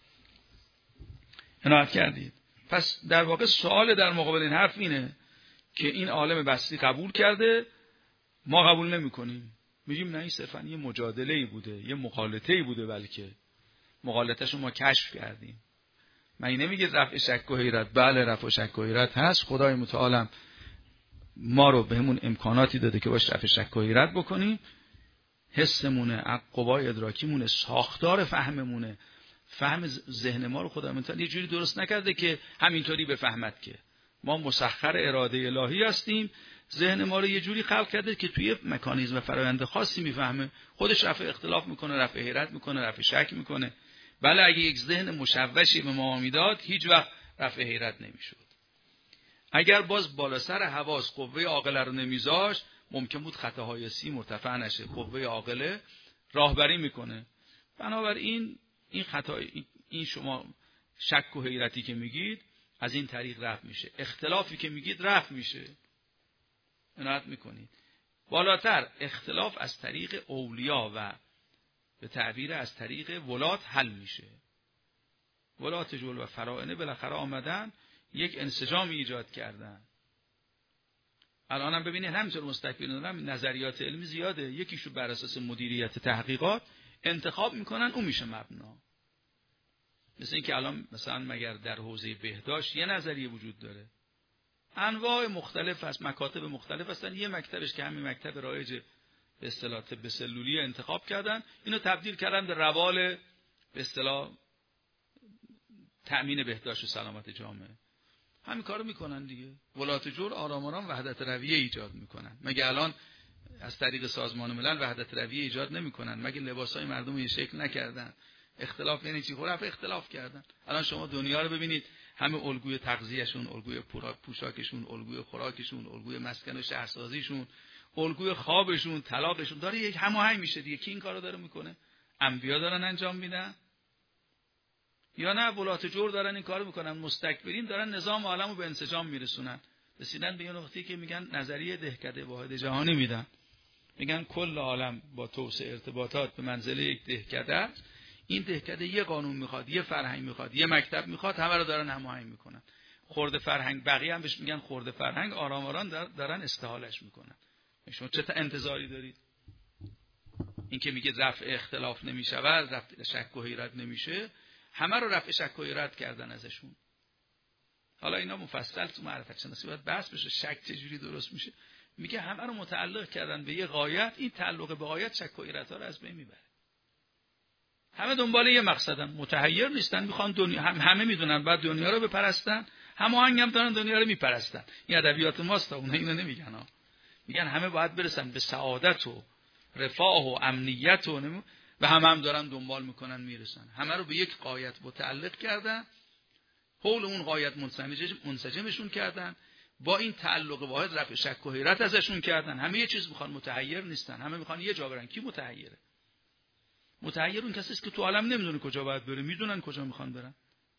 عنایت کردید؟ پس در واقع سوال در مقابل این حرف اینه که این عالم بسری قبول کرده، ما قبول نمی کنیم. میگیم نه، این صرفا یه مجادله‌ای بوده، یه مغالطه‌ای بوده، بلکه مغالطه‌شو ما کشف کردیم. من نمیگه رفع شک و حیرت، بله رفع شک و حیرت هست. خدای متعال ما رو بهمون امکاناتی داده که باش رفع شک و حیرت بکنیم. حسمونه، قوای ادراکیمونه، ساختار فهممونه، فهم ذهن ما رو خدای متعال یه جوری درست نکرده که همینطوری بفهمد که ما مسخر اراده الهی هستیم. ذهن ما رو یه جوری خلق کرده که توی مکانیزم فرآیند خاصی میفهمه، خودش رفع اختلاف میکنه، رفع حیرت میکنه، رفع شک میکنه. بله اگه یک ذهن مشوشی به ما میداد، هیچ وقت رفع حیرت نمیشد. اگر باز بالا سر حواس قوه عاقله رو نمیذاشت، ممکن بود خطاهای سی مرتفع نشه. قوه عاقله راهبری میکنه. بنابراین این خطا، این شما شک و حیرتی که میگید از این طریق رفع میشه. اختلافی که میگید رفع میشه. عنایت میکنید. بالاتر اختلاف از طریق اولیا و به تعبیر از طریق ولات حل میشه. ولات جول و فرائنه بالاخره آمدن یک انسجام ایجاد کردن. الان هم ببینید همینطور مستکبرین هم نظریات علمی زیاده، یکیشو بر اساس مدیریت تحقیقات انتخاب میکنن، اون میشه مبنا. مثل این که الان مثلا مگر در حوزه بهداشت یه نظریه وجود داره، انواع مختلف هست، مکاتب مختلف هستن، یه مکتبش که همین مکتب رایج به اصطلاح طب سلولی انتخاب کردن، اینو تبدیل کردن به روال به اصطلاح تأمین بهداشت و سلامت جامعه. همین کارو میکنن دیگه. ولات جور آرام آرام وحدت رویه ایجاد میکنن. مگه الان از طریق سازمان ملل وحدت رویه ایجاد نمیکنن؟ مگه لباسای مردم یه شکل نکردن؟ اختلاف یعنی چی؟ خب اختلاف کردن. الان شما دنیا رو ببینید، همه الگوی تغذیهشون، الگوی پوشاکشون، الگوی خوراکشون، الگوی مسکن و شهرسازیشون، الگوی خوابشون، طلاقشون داره یک هماهنگ میشه دیگه. کی این کارو داره میکنه؟ انبیا دارن انجام میدن یا نه ولات جور دارن این کارو میکنن؟ مستکبرین دارن نظام عالمو به انسجام میرسونن. رسیدن به یه نقطه‌ای که میگن نظریه دهکده واحد جهانی میدن، میگن کل عالم با توسعه ارتباطات به منزله یک دهکده است. این دهکده یه قانون میخواد، یه فرهنگ میخواد، یه مکتب میخواد، همه رو دارن هماهنگ میکنن. خرد فرهنگ، بقیه هم بهش میگن خرد فرهنگ، آرام آرام دارن استحالش میکنن. شما چه انتظاری دارید؟ این که میگه رفع اختلاف نمیشود، رفع شک و حیرت نمیشه، همه رو رفع شک و حیرت کردن ازشون. حالا اینا مفصل تو معرفت شناسی باید بحث بشه، شک چجوری درست میشه. میگه همه رو متعلق کردن به یه غایت، این تعلق به غایت شک و حیرت ها رو از بین میبره. همه دنبال یه مقصدن، متحیر نیستن، میخوان دنیا، هم همه میدونن بعد دنیا رو بپرستن، هماهنگ هم دارن دنیا رو میپرستن. این ادبیات ماست، اونها اینو نمیگن ها. میگن همه باید برسن به سعادت و رفاه و امنیت و نمو... و همه هم دارن دنبال میکنن میرسن. همه رو به یک غایت متعلق کردن، حول اون غایت منسجمشون کردن، با این تعلق واحد رفع شک و حیرت ازشون کردن. همه یه چیز میخوان، متحیر نیستن، همه میخوان یه جا برن. کی متحیره؟ متحیر اون کسی است که تو عالم نمیدونه کجا باید بره، میدونن کجا میخوان برن.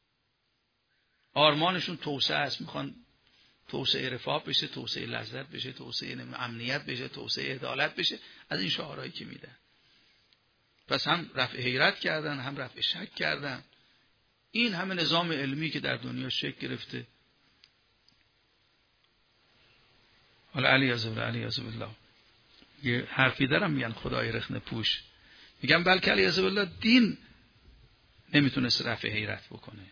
آرمانشون توسعه است، میخوان توسعه رفاه بشه، توسعه لذت بشه، توسعه امنیت بشه، توسعه عدالت بشه، از این شعارهایی که میدن. پس هم رفع حیرت کردن، هم رفع شک کردن. این همه نظام علمی که در دنیا شکل گرفته. حالا علی عزوجل علی عزوجل یه حرفی دارم میگن خدای رخنه پوش، میگم بلکه علی عزوجل دین نمیتونست رفع حیرت بکنه.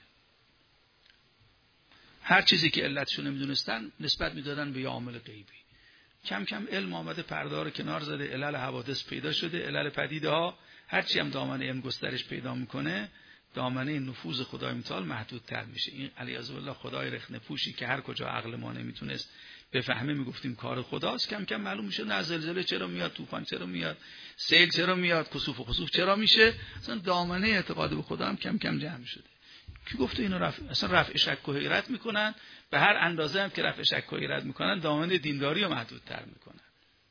هر چیزی که علتشو نمیدونستن نسبت میدادن به یه عامل غیبی. کم کم علم آمده پرده رو کنار زده، علل حوادث پیدا شده، علل پدیده ها هرچی هم دامنه علم گسترش پیدا میکنه دامنه نفوذ خدای متعال محدودتر میشه. این علیاذ بالله خدای رخنه پوشی که هر کجا عقل ما نمیتونست بفهمه میگفتیم کار خداست، کم کم معلوم میشه نه زلزله چرا میاد، طوفان چرا میاد، سیل چرا میاد، کسوف و خسوف چرا میشه. اصلا دامنه اعتقاد به خدا هم کم کم جمع شده. کی گفته اینو رفع اصلا رفع شک و حیرت میکنن؟ به هر اندازه هم که رفع شک و حیرت میکنن دامنه دینداری رو محدودتر میکنن.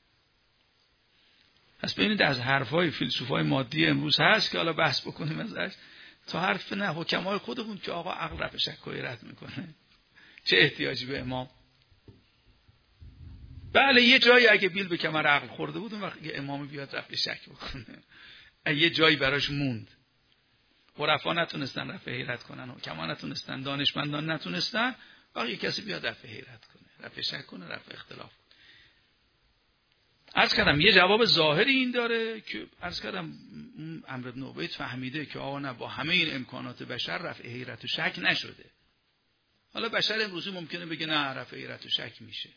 پس ببینید از حرفای فیلسوفای مادی امروز هست که حالا بحث بکنیم ازش، تا حرف نه حکمای خودمون که آقا عقل رفع شک و حیرت میکنه، چه احتیاجی به امام؟ بله یه جایی اگه بیل به کمر عقل خورده بود اون وقت که امام بیاد رفع شک بکنه، یه جایی براش موند. عرفا نتونستن رفع حیرت کنن، حکما نتونستن، دانشمندان نتونستن، باقی کسی بیاد رفع حیرت کنه، رفع شک کنه، رفع اختلاف کنه. عرض کردم یه جواب ظاهری این داره که عرض کردم عمرو بن عبید فهمیده که آقا نه با همه این امکانات بشر رفع حیرت و شک نشده. حالا بشر امروزی ممکنه بگه نه رفع حیرت و شک میشه.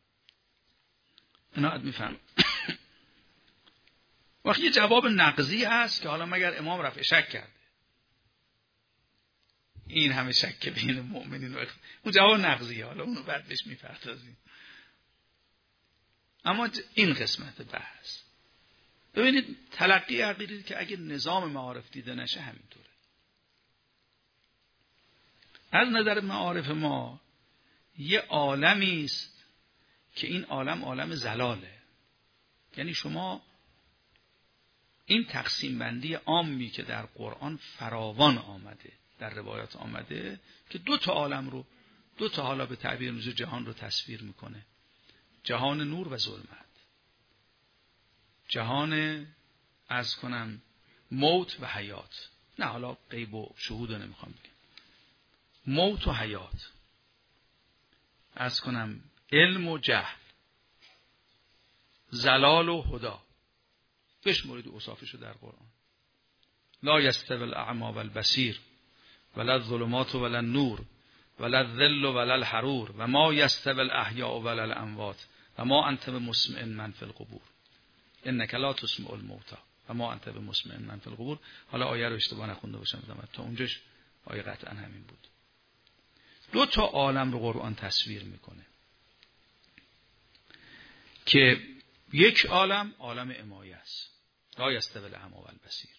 اینا اد میفهم. وقتی یه جواب نقضی هست که حالا مگر امام رفع شک کرده، این همه شک بین مؤمنین و اخ... اون جواب نقضیه، حالا اونو بعد بهش میپردازیم. اما این قسمت بحث ببینید تلقی عقیده که اگه نظام معارف دیده نشه همینطوره. از نظر معارف ما یه عالمی است که این عالم عالم زلاله. یعنی شما این تقسیم بندی عامی که در قرآن فراوان آمده، در روایات آمده که دو تا عالم رو، دو تا حالا به تعبیر امروزی جهان رو تصویر میکنه، جهان نور و ظلمت، جهان از کنم موت و حیات، نه حالا غیب و شهود رو نمیخوام بگم، موت و حیات، از کنم علم و جهل، زلال و هدا، بشمرید اوصافشو در قرآن. لا یستوی الاعمی والبصیر ولا الظلمات ولا النور ولا الظل ولا الحرور و ما یستوی الاحیاء ولا الاموات و ما انت بمسمع من فی القبور انک لا تسمع الموتى و ما انت بمسمع من فی القبور. حالا آیه رو اشتباه نخونده باشم تا اونجاش آیه قطعا همین بود. دو تا عالم رو قرآن تصویر میکنه که یک عالم عالم امایه است، لا یستوی الاعمی والبصیر،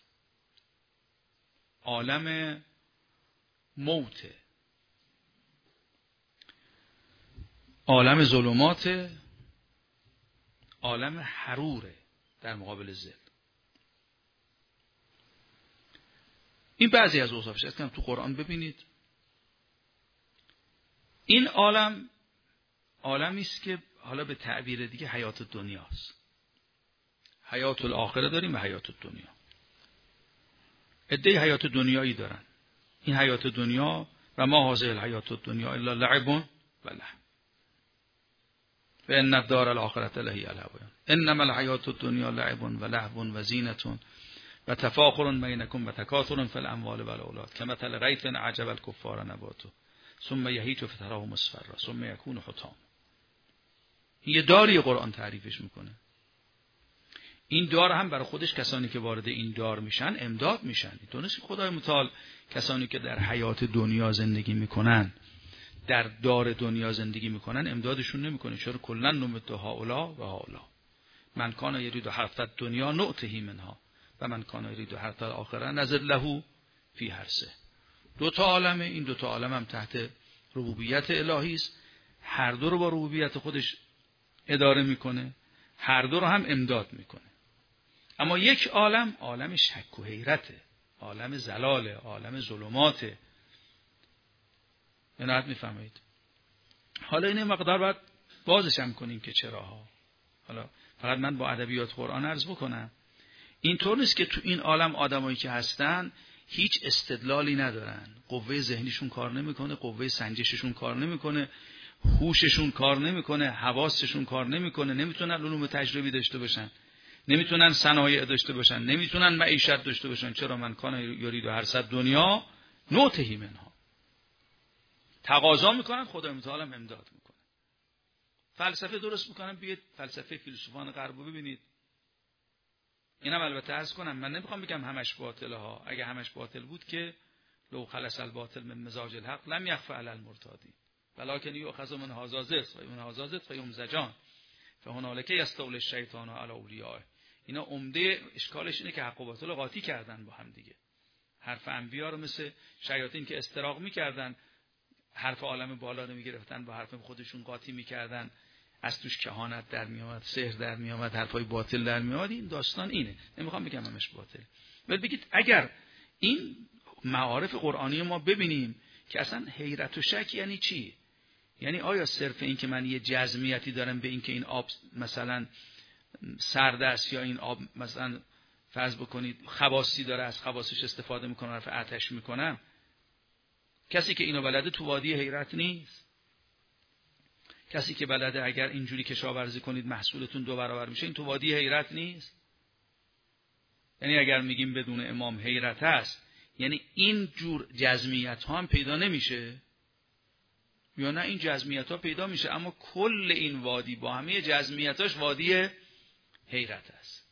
عالم موت، عالم ظلمات، عالم حروره در مقابل ظل. این بعضی از اوصافش است که تو قرآن ببینید. این عالم عالمی است که حالا به تعبیر دیگه حیات دنیاست. حیات الاخره داریم و حیات دنیا. عده حیات دنیایی دارن. این حیات دنیا و ما هذه الحیات الدنیا الا لعب و لهو و ان الدار الاخره لهی الحیوان انما الحیات الدنیا لعب و لهو و زینة و تفاخر بینکم و تکاثر فی الاموال و الاولاد کمثل غیث اعجب الکفار نباته ثم یهیج فتراه مصفرا ثم یکون حطاما. یه داری قرآن تعریفش میکنه. این دار هم برای خودش کسانی که وارد این دار میشن امداد میشن. دونست که خدای متعال کسانی که در حیات دنیا زندگی میکنن، در دار دنیا زندگی میکنن، امدادشون نمیکنه. چرا؟ کلا نمد هؤلاء و هؤلاء من کان یرید حرث الدنیا نؤته منها و من کان یرید حرث الاخره نزد له فی حرثه. دو تا عالمه. این دو تا عالم هم تحت ربوبیت الهی است. هر دو رو با ربوبیت خودش اداره میکنه، هر دو رو هم امداد میکنه. اما یک عالم عالم شک و حیرته، عالم زلاله، عالم ظلماته. عنایت میفهمید؟ حالا این مقدار باید بازش هم کنیم که چراها. حالا فقط من با ادبیات قرآن عرض بکنم. اینطور نیست که تو این عالم آدمایی که هستن هیچ استدلالی ندارن، قوه ذهنیشون کار نمیکنه، قوه سنجششون کار نمیکنه، هوششون کار نمیکنه، حواسشون کار نمیکنه، نمیتونن علوم تجربی داشته باشن. نمیتونن صنایع داشته باشن، نمیتونن معیشت داشته باشن. چرا؟ من کان یرید و هر صد دنیا نوتهی منها. تقاضا میکنن، خدای متعال هم امداد میکنه. فلسفه درست میکنن، بیاید فلسفه فیلسوفان غرب رو ببینید. اینم البته عرض کنم، من نمیخوام بگم همش باطله ها. اگه همش باطل بود که لو خلص الباطل من مزاج الحق لم یخفى علی المرتادی ولکن یؤخذ من هذا زت و من هذا زت فیمزجان فهنالک یستولی الشیطان علی اولیاءه. اینا عمده اشکالش اینه که حق و باطل رو قاطی کردن با هم دیگه. حرف انبیا رو مثل شیاطین که استراق میکردن، حرف عالم بالا رو میگرفتن با حرف خودشون قاطی میکردن، از توش کهانت در میامد، سحر در میامد، حرفای باطل در میامد. این داستان اینه. نمیخوام بگم همش باطل، ولی بگید اگر این معارف قرآنی ما ببینیم که اصلا حیرت و شک یعنی چی؟ یعنی آیا صرف این که من یه جزمیتی دارم به این که این آب مثلا سرد است یا این آب مثلا فرض بکنید خواصی داره، از خواصش استفاده میکنم، حرف آتش میکنم. کسی که اینو بلده تو وادی حیرت نیست. کسی که بلده اگر اینجوری کشاورزی کنید محصولتون دو برابر میشه، این تو وادی حیرت نیست. یعنی اگر میگیم بدون امام حیرت هست، یعنی این جور جزمیت ها هم پیدا نمیشه، یا نه این جزمیت ها پیدا میشه اما کل این وادی با همه جزمیتاش وادی حیرت است،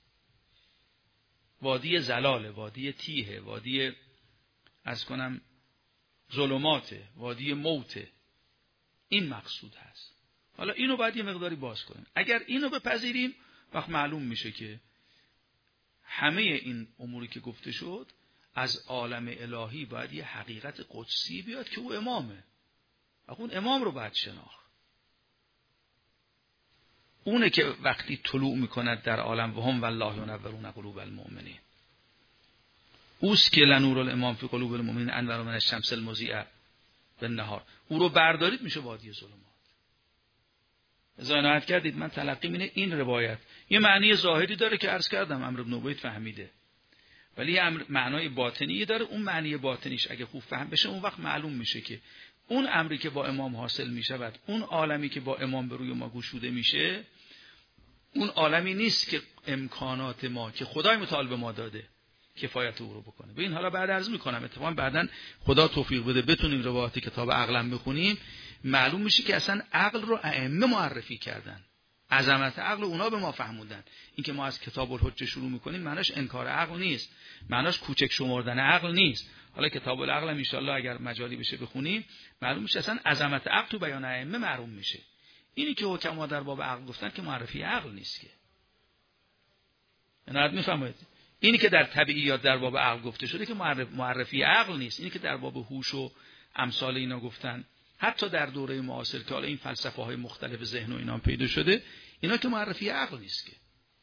وادی زلاله، وادی تیه، وادی از کنم ظلماته، وادی موته. این مقصود هست. حالا اینو باید یه مقداری باز کنیم. اگر اینو بپذیریم وقت معلوم میشه که همه این اموری که گفته شد از عالم الهی باید یه حقیقت قدسی بیاد که او امامه. اون امام رو باید شناخت. اونه که وقتی طلوع میکند در عالم و هم والله ینورون قلوب المؤمنین، اوست که لنور الامام فی قلوب المؤمنین انور من الشمس المضیئه بالنهار. او رو بردارید میشه وادی ظلمات. از عنایت کردید من تلقی اینه این روایت یه معنی ظاهری داره که عرض کردم عمرو بن عبید فهمیده، ولی یه معنای باطنی داره. اون معنی باطنیش اگه خوب فهم بشه اون وقت معلوم میشه که اون امری که با امام حاصل میشود، اون عالمی که با امام به روی ما گشوده میشه، اون عالمی نیست که امکانات ما که خدای متعال به ما داده کفایت او رو بکنه. ببین حالا بعد عرض میکنم اتفاقا بعداً خدا توفیق بده بتونیم روایت کتاب عقلم بخونیم، معلوم میشه که اصلا عقل رو ائمه معرفی کردن، عظمت عقل اونا به ما فهموندن. این که ما از کتاب الحجه شروع میکنیم معناش انکار عقل نیست، معناش کوچک شمردن عقل نیست. حالا کتاب العقل هم ان شاء الله اگر مجالی بشه بخونیم معلوم میشه اصلا عظمت عقل تو بیان ائمه معلوم میشه. اینی که حکما در باب عقل گفتن که معرفی عقل نیست که. نه میفهمید؟ اینی که در طبیعیات در باب عقل گفته شده که معرف معرفی عقل نیست. اینی که در باب هوش و امثال اینا گفتن، حتی در دوره معاصر که حالا این فلسفه های مختلف ذهن و اینا پیدا شده، اینا که معرفی عقل نیست که.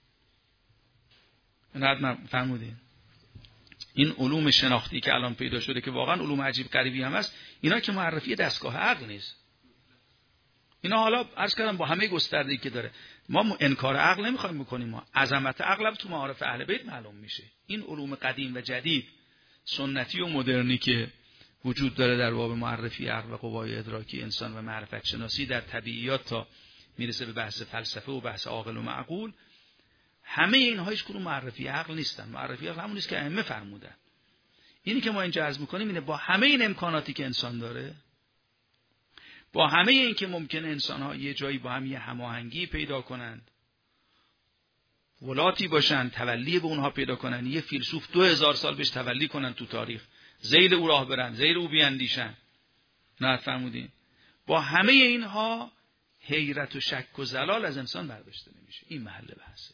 نه فهمیدین؟ این علوم شناختی که الان پیدا شده که واقعا علوم عجیب غریبی هم هست، اینا که معرفی دستگاه عقل نیست. اینا حالا عرض کردم با همه گستردگی که داره، ما انکار عقل نمیخوایم بکنیم، ما عظمت عقل تو معارف اهل بیت معلوم میشه. این علوم قدیم و جدید، سنتی و مدرنی که وجود داره در باب معرفی عقل و قوای ادراکی انسان و معرفت شناسی در طبیعیات تا میرسه به بحث فلسفه و بحث عاقل و معقول، همه اینها هیچ کدوم معرفی عقل نیستن. معرفی عقل همون نیست که ائمه فرمودن. اینی که ما اینجا عرض میکنیم اینه با همه این امکاناتی که انسان داره، با همه این که ممکنه انسان‌ها یه جایی با هم یه هماهنگی پیدا کنند، ولاتی باشن، تولی به اونها پیدا کنن، یه فیلسوف دو هزار سال بهش تولی کنن تو تاریخ، ذیل او راه برن، ذیل او بیاندیشن. نه فرمودین؟ با همه اینها حیرت و شک و زلال از انسان برداشته نمیشه. این محل بحثه.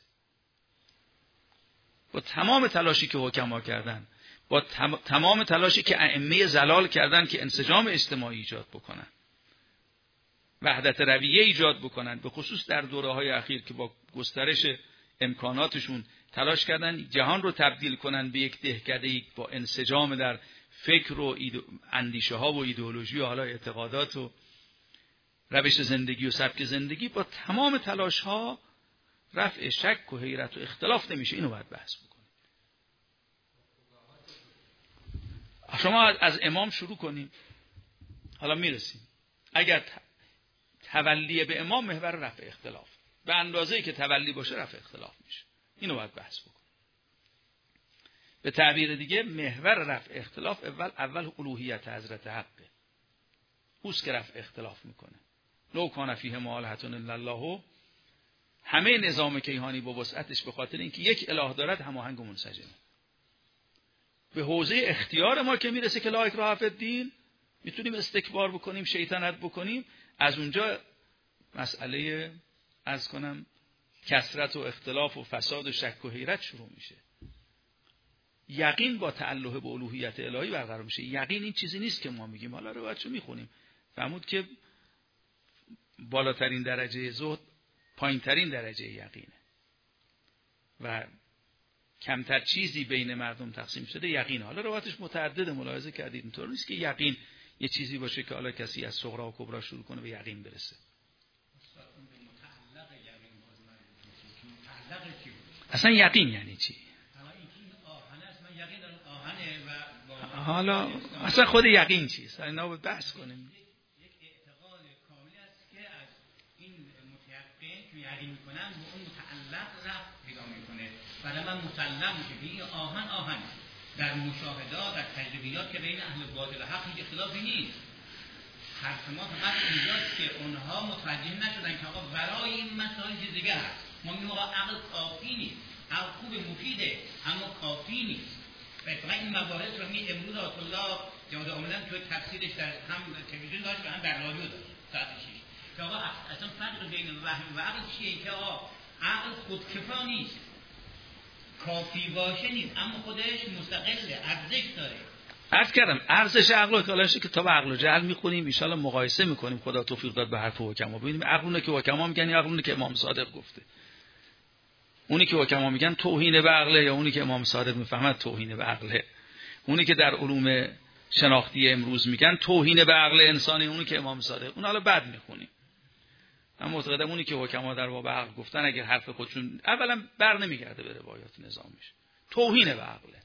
با تمام تلاشی که حکما کردن، با تم... تمام تلاشی که ائمه زلال کردن که انسجام اجتماعی ایجاد بکنن، وحدت رویه ایجاد بکنن، به خصوص در دوره‌های اخیر که با گسترش امکاناتشون تلاش کردن جهان رو تبدیل کنن به یک دهکده‌ای با انسجام در فکر و ایدو... اندیشه ها و ایدئولوژی و حالا اعتقادات و روش زندگی و سبک زندگی، با تمام تلاش ها رفع شک و حیرت و اختلاف نمیشه. اینو باید بحث بکنیم. شما از امام شروع کنیم، حالا میرسیم. اگر تولی به امام محور رفع اختلاف، به اندازه‌ای که تولی باشه رفع اختلاف میشه. اینو باید بحث بکن. به تعبیر دیگه محور رفع اختلاف اول اول الوهیت حضرت حقه. اوست که رفع اختلاف میکنه. لو کان فیه آلهة الا الله، همه نظام کیهانی با وسعتش به خاطر اینکه یک اله دارد هماهنگ و منسجمه. به حوزه اختیار ما که میرسه که لا اکراه فی الدین، میتونیم استکبار بکنیم، شیطنت بکنیم، از اونجا مسئله از کنم کثرت و اختلاف و فساد و شک و حیرت شروع میشه. یقین با تعلق به الوهیت الهی برقرار میشه. یقین این چیزی نیست که ما میگیم. حالا روایتشو میخونیم فرمود که بالاترین درجه زهد پایینترین درجه یقینه و کمتر چیزی بین مردم تقسیم شده یقین. حالا روایتش متعدد ملاحظه کردید، اینطور نیست که یقین یه چیزی باشه که حالا کسی از صغرا و کبرا شروع کنه به یقین برسه. اصلا یقین یعنی چی؟ حالا اصلا خود یقین چیست؟ اینا رو بحث کنیم. یک اعتقاد کاملی است که از این متیقن که یقین میکنن به اون متعلق رفت پیدا میکنه. برای من مسلم میشه که این آهن آهن در مشاهدات در تجربیات که بین اهل باطل و حق هیچ اختلافی نیست. حرف ما فقط اینجاست که اونها متوجه نشدن که آقا برای این مسائل چیز دیگه هست. ما میگیم آقا عقل کافی نیست، عقل خوب مفیده اما کافی نیست. و فقط این مباحث رو می امروز آیت الله جواد آمدن توی تفسیرش در هم تلویزیون داشت و هم در رادیو داشت ساعت شش که آقا اصلا فرق بین وهم و عقل چیه؟ که آقا عقل خودکفا نیست، کافی باشه نیست، اما خودش مستقله، ارزش داره. عرض کردم ارزش عقل و کلاشه که تا به عقل و جهل میخونیم ان شاءالله مقایسه میکنیم. خدا توفیق داد به حرف حکما ببینیم عقلونه که حکما میگن یا عقلونه که امام صادق گفته. اونی که حکما میگن توهین به عقله یا اونی که امام صادق میفهمد توهین به عقله. اونی که در علوم شناختی امروز میگن توهین به عقل انسانی، اونی که امام صادق. اون حالا بعد میخونیم. من معتقدم اونی که حکما در باب عقل گفتن اگر حرف خودشون اولا بر نمیگرده به روایات نظامیش، توهین به عقله.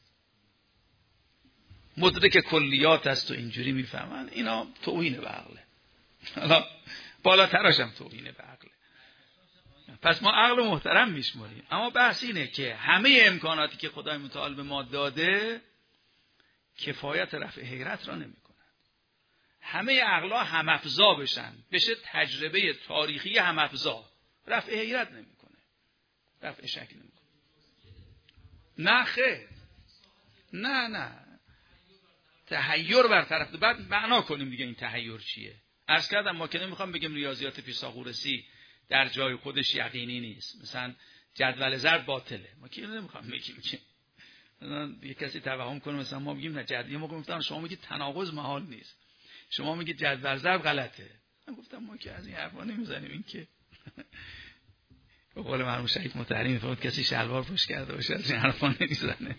مدرک کلیات است و اینجوری میفهمن، اینا توهین به عقله. حالا بالاترش هم توهین به عقله. پس ما عقل محترم میشماریم، اما بحث اینه که همه امکاناتی که خدای متعال به ما داده کفایت رفع حیرت را نمیکنن. همه عقلا هم افزا بشن، بشه تجربه تاریخی هم افزا، رفع حیرت نمیکنه، رفع شک نمیکنه. نه خیر، نه نه تحیر برطرف. بعد معنا کنیم دیگه این تحیر چیه. عرض کردم ما که نمیخوام بگیم ریاضیات فیثاغورسی در جای خودش یقینی نیست، مثلا جدول ضرب باطله، ما که نمیخوام بگیم که یه کسی توهم کنه مثلا ما میگیم نه جدول، ما گفتم شما میگید تناقض محال نیست، شما میگید جدول ضرب غلطه. من گفتم ما که از این حرفا نمیزنیم. این که به قول مرحوم شهید مطهری میفرمود کسی شلوار پوش کرده باشه از این حرفا نمیزنه.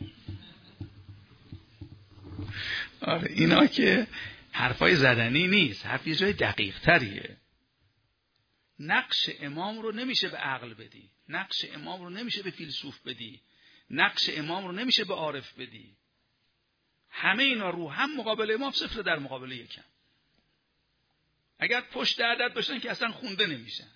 آره اینا که حرفای زدنی نیست، حرف یه جای دقیق تریه. نقش امام رو نمیشه به عقل بدی، نقش امام رو نمیشه به فیلسوف بدی، نقش امام رو نمیشه به عارف بدی. همه اینا رو هم مقابل امام صفر در مقابل یکم. اگر پشت عدد باشن که اصلا خونده نمیشن.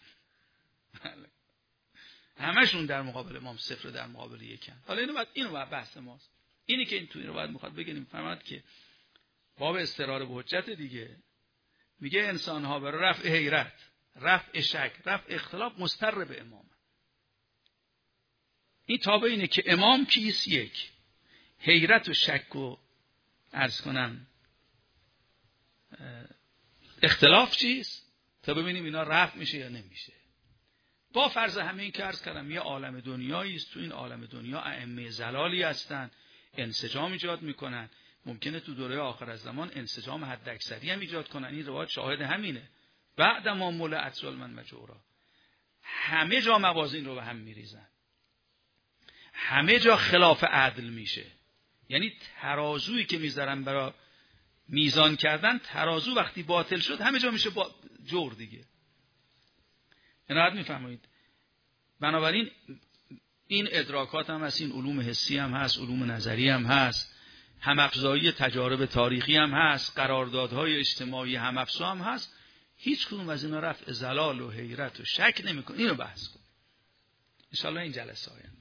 همشون در مقابل امام صفر در مقابل یکم. حالا اینو بعد اینو بعد بحث ماست. اینی که این تو اینو بعد میخواد بگیم فرمود که باب استرار به حجت دیگه میگه انسان ها برای رفع حیرت، رفع شک، رفع اختلاف مستر به امام. این تابع اینه که امام کیست؟ یک، حیرت و شک و عرض کنم اختلاف چیست تا ببینیم اینا رفع میشه یا نمیشه. با فرض همه این که عرض کردم یه عالم دنیایی است، تو این عالم دنیا ائمه زلالی هستن، انسجام ایجاد میکنن. ممکنه تو دوره آخر از زمان انسجام حد اکثری هم ایجاد کنن. این روایت شاهد همینه. بعد ما مولعت ظلما مجورا، همه جا موازین رو به هم میریزن، همه جا خلاف عدل میشه. یعنی ترازویی که میذارن برای میزان کردن، ترازو وقتی باطل شد همه جا میشه با جور دیگه. عنایت میفرمایید. بنابراین این ادراکات هم هست، این علوم حسی هم هست، علوم نظری هم هست، هم افزایی تجارب تاریخی هم هست، قراردادهای اجتماعی هم افزا هم هست. هیچ کدوم از اینا رفع زلال و حیرت و شک نمیکنه. اینو بحث کن ان شاء الله این جلسه آینده.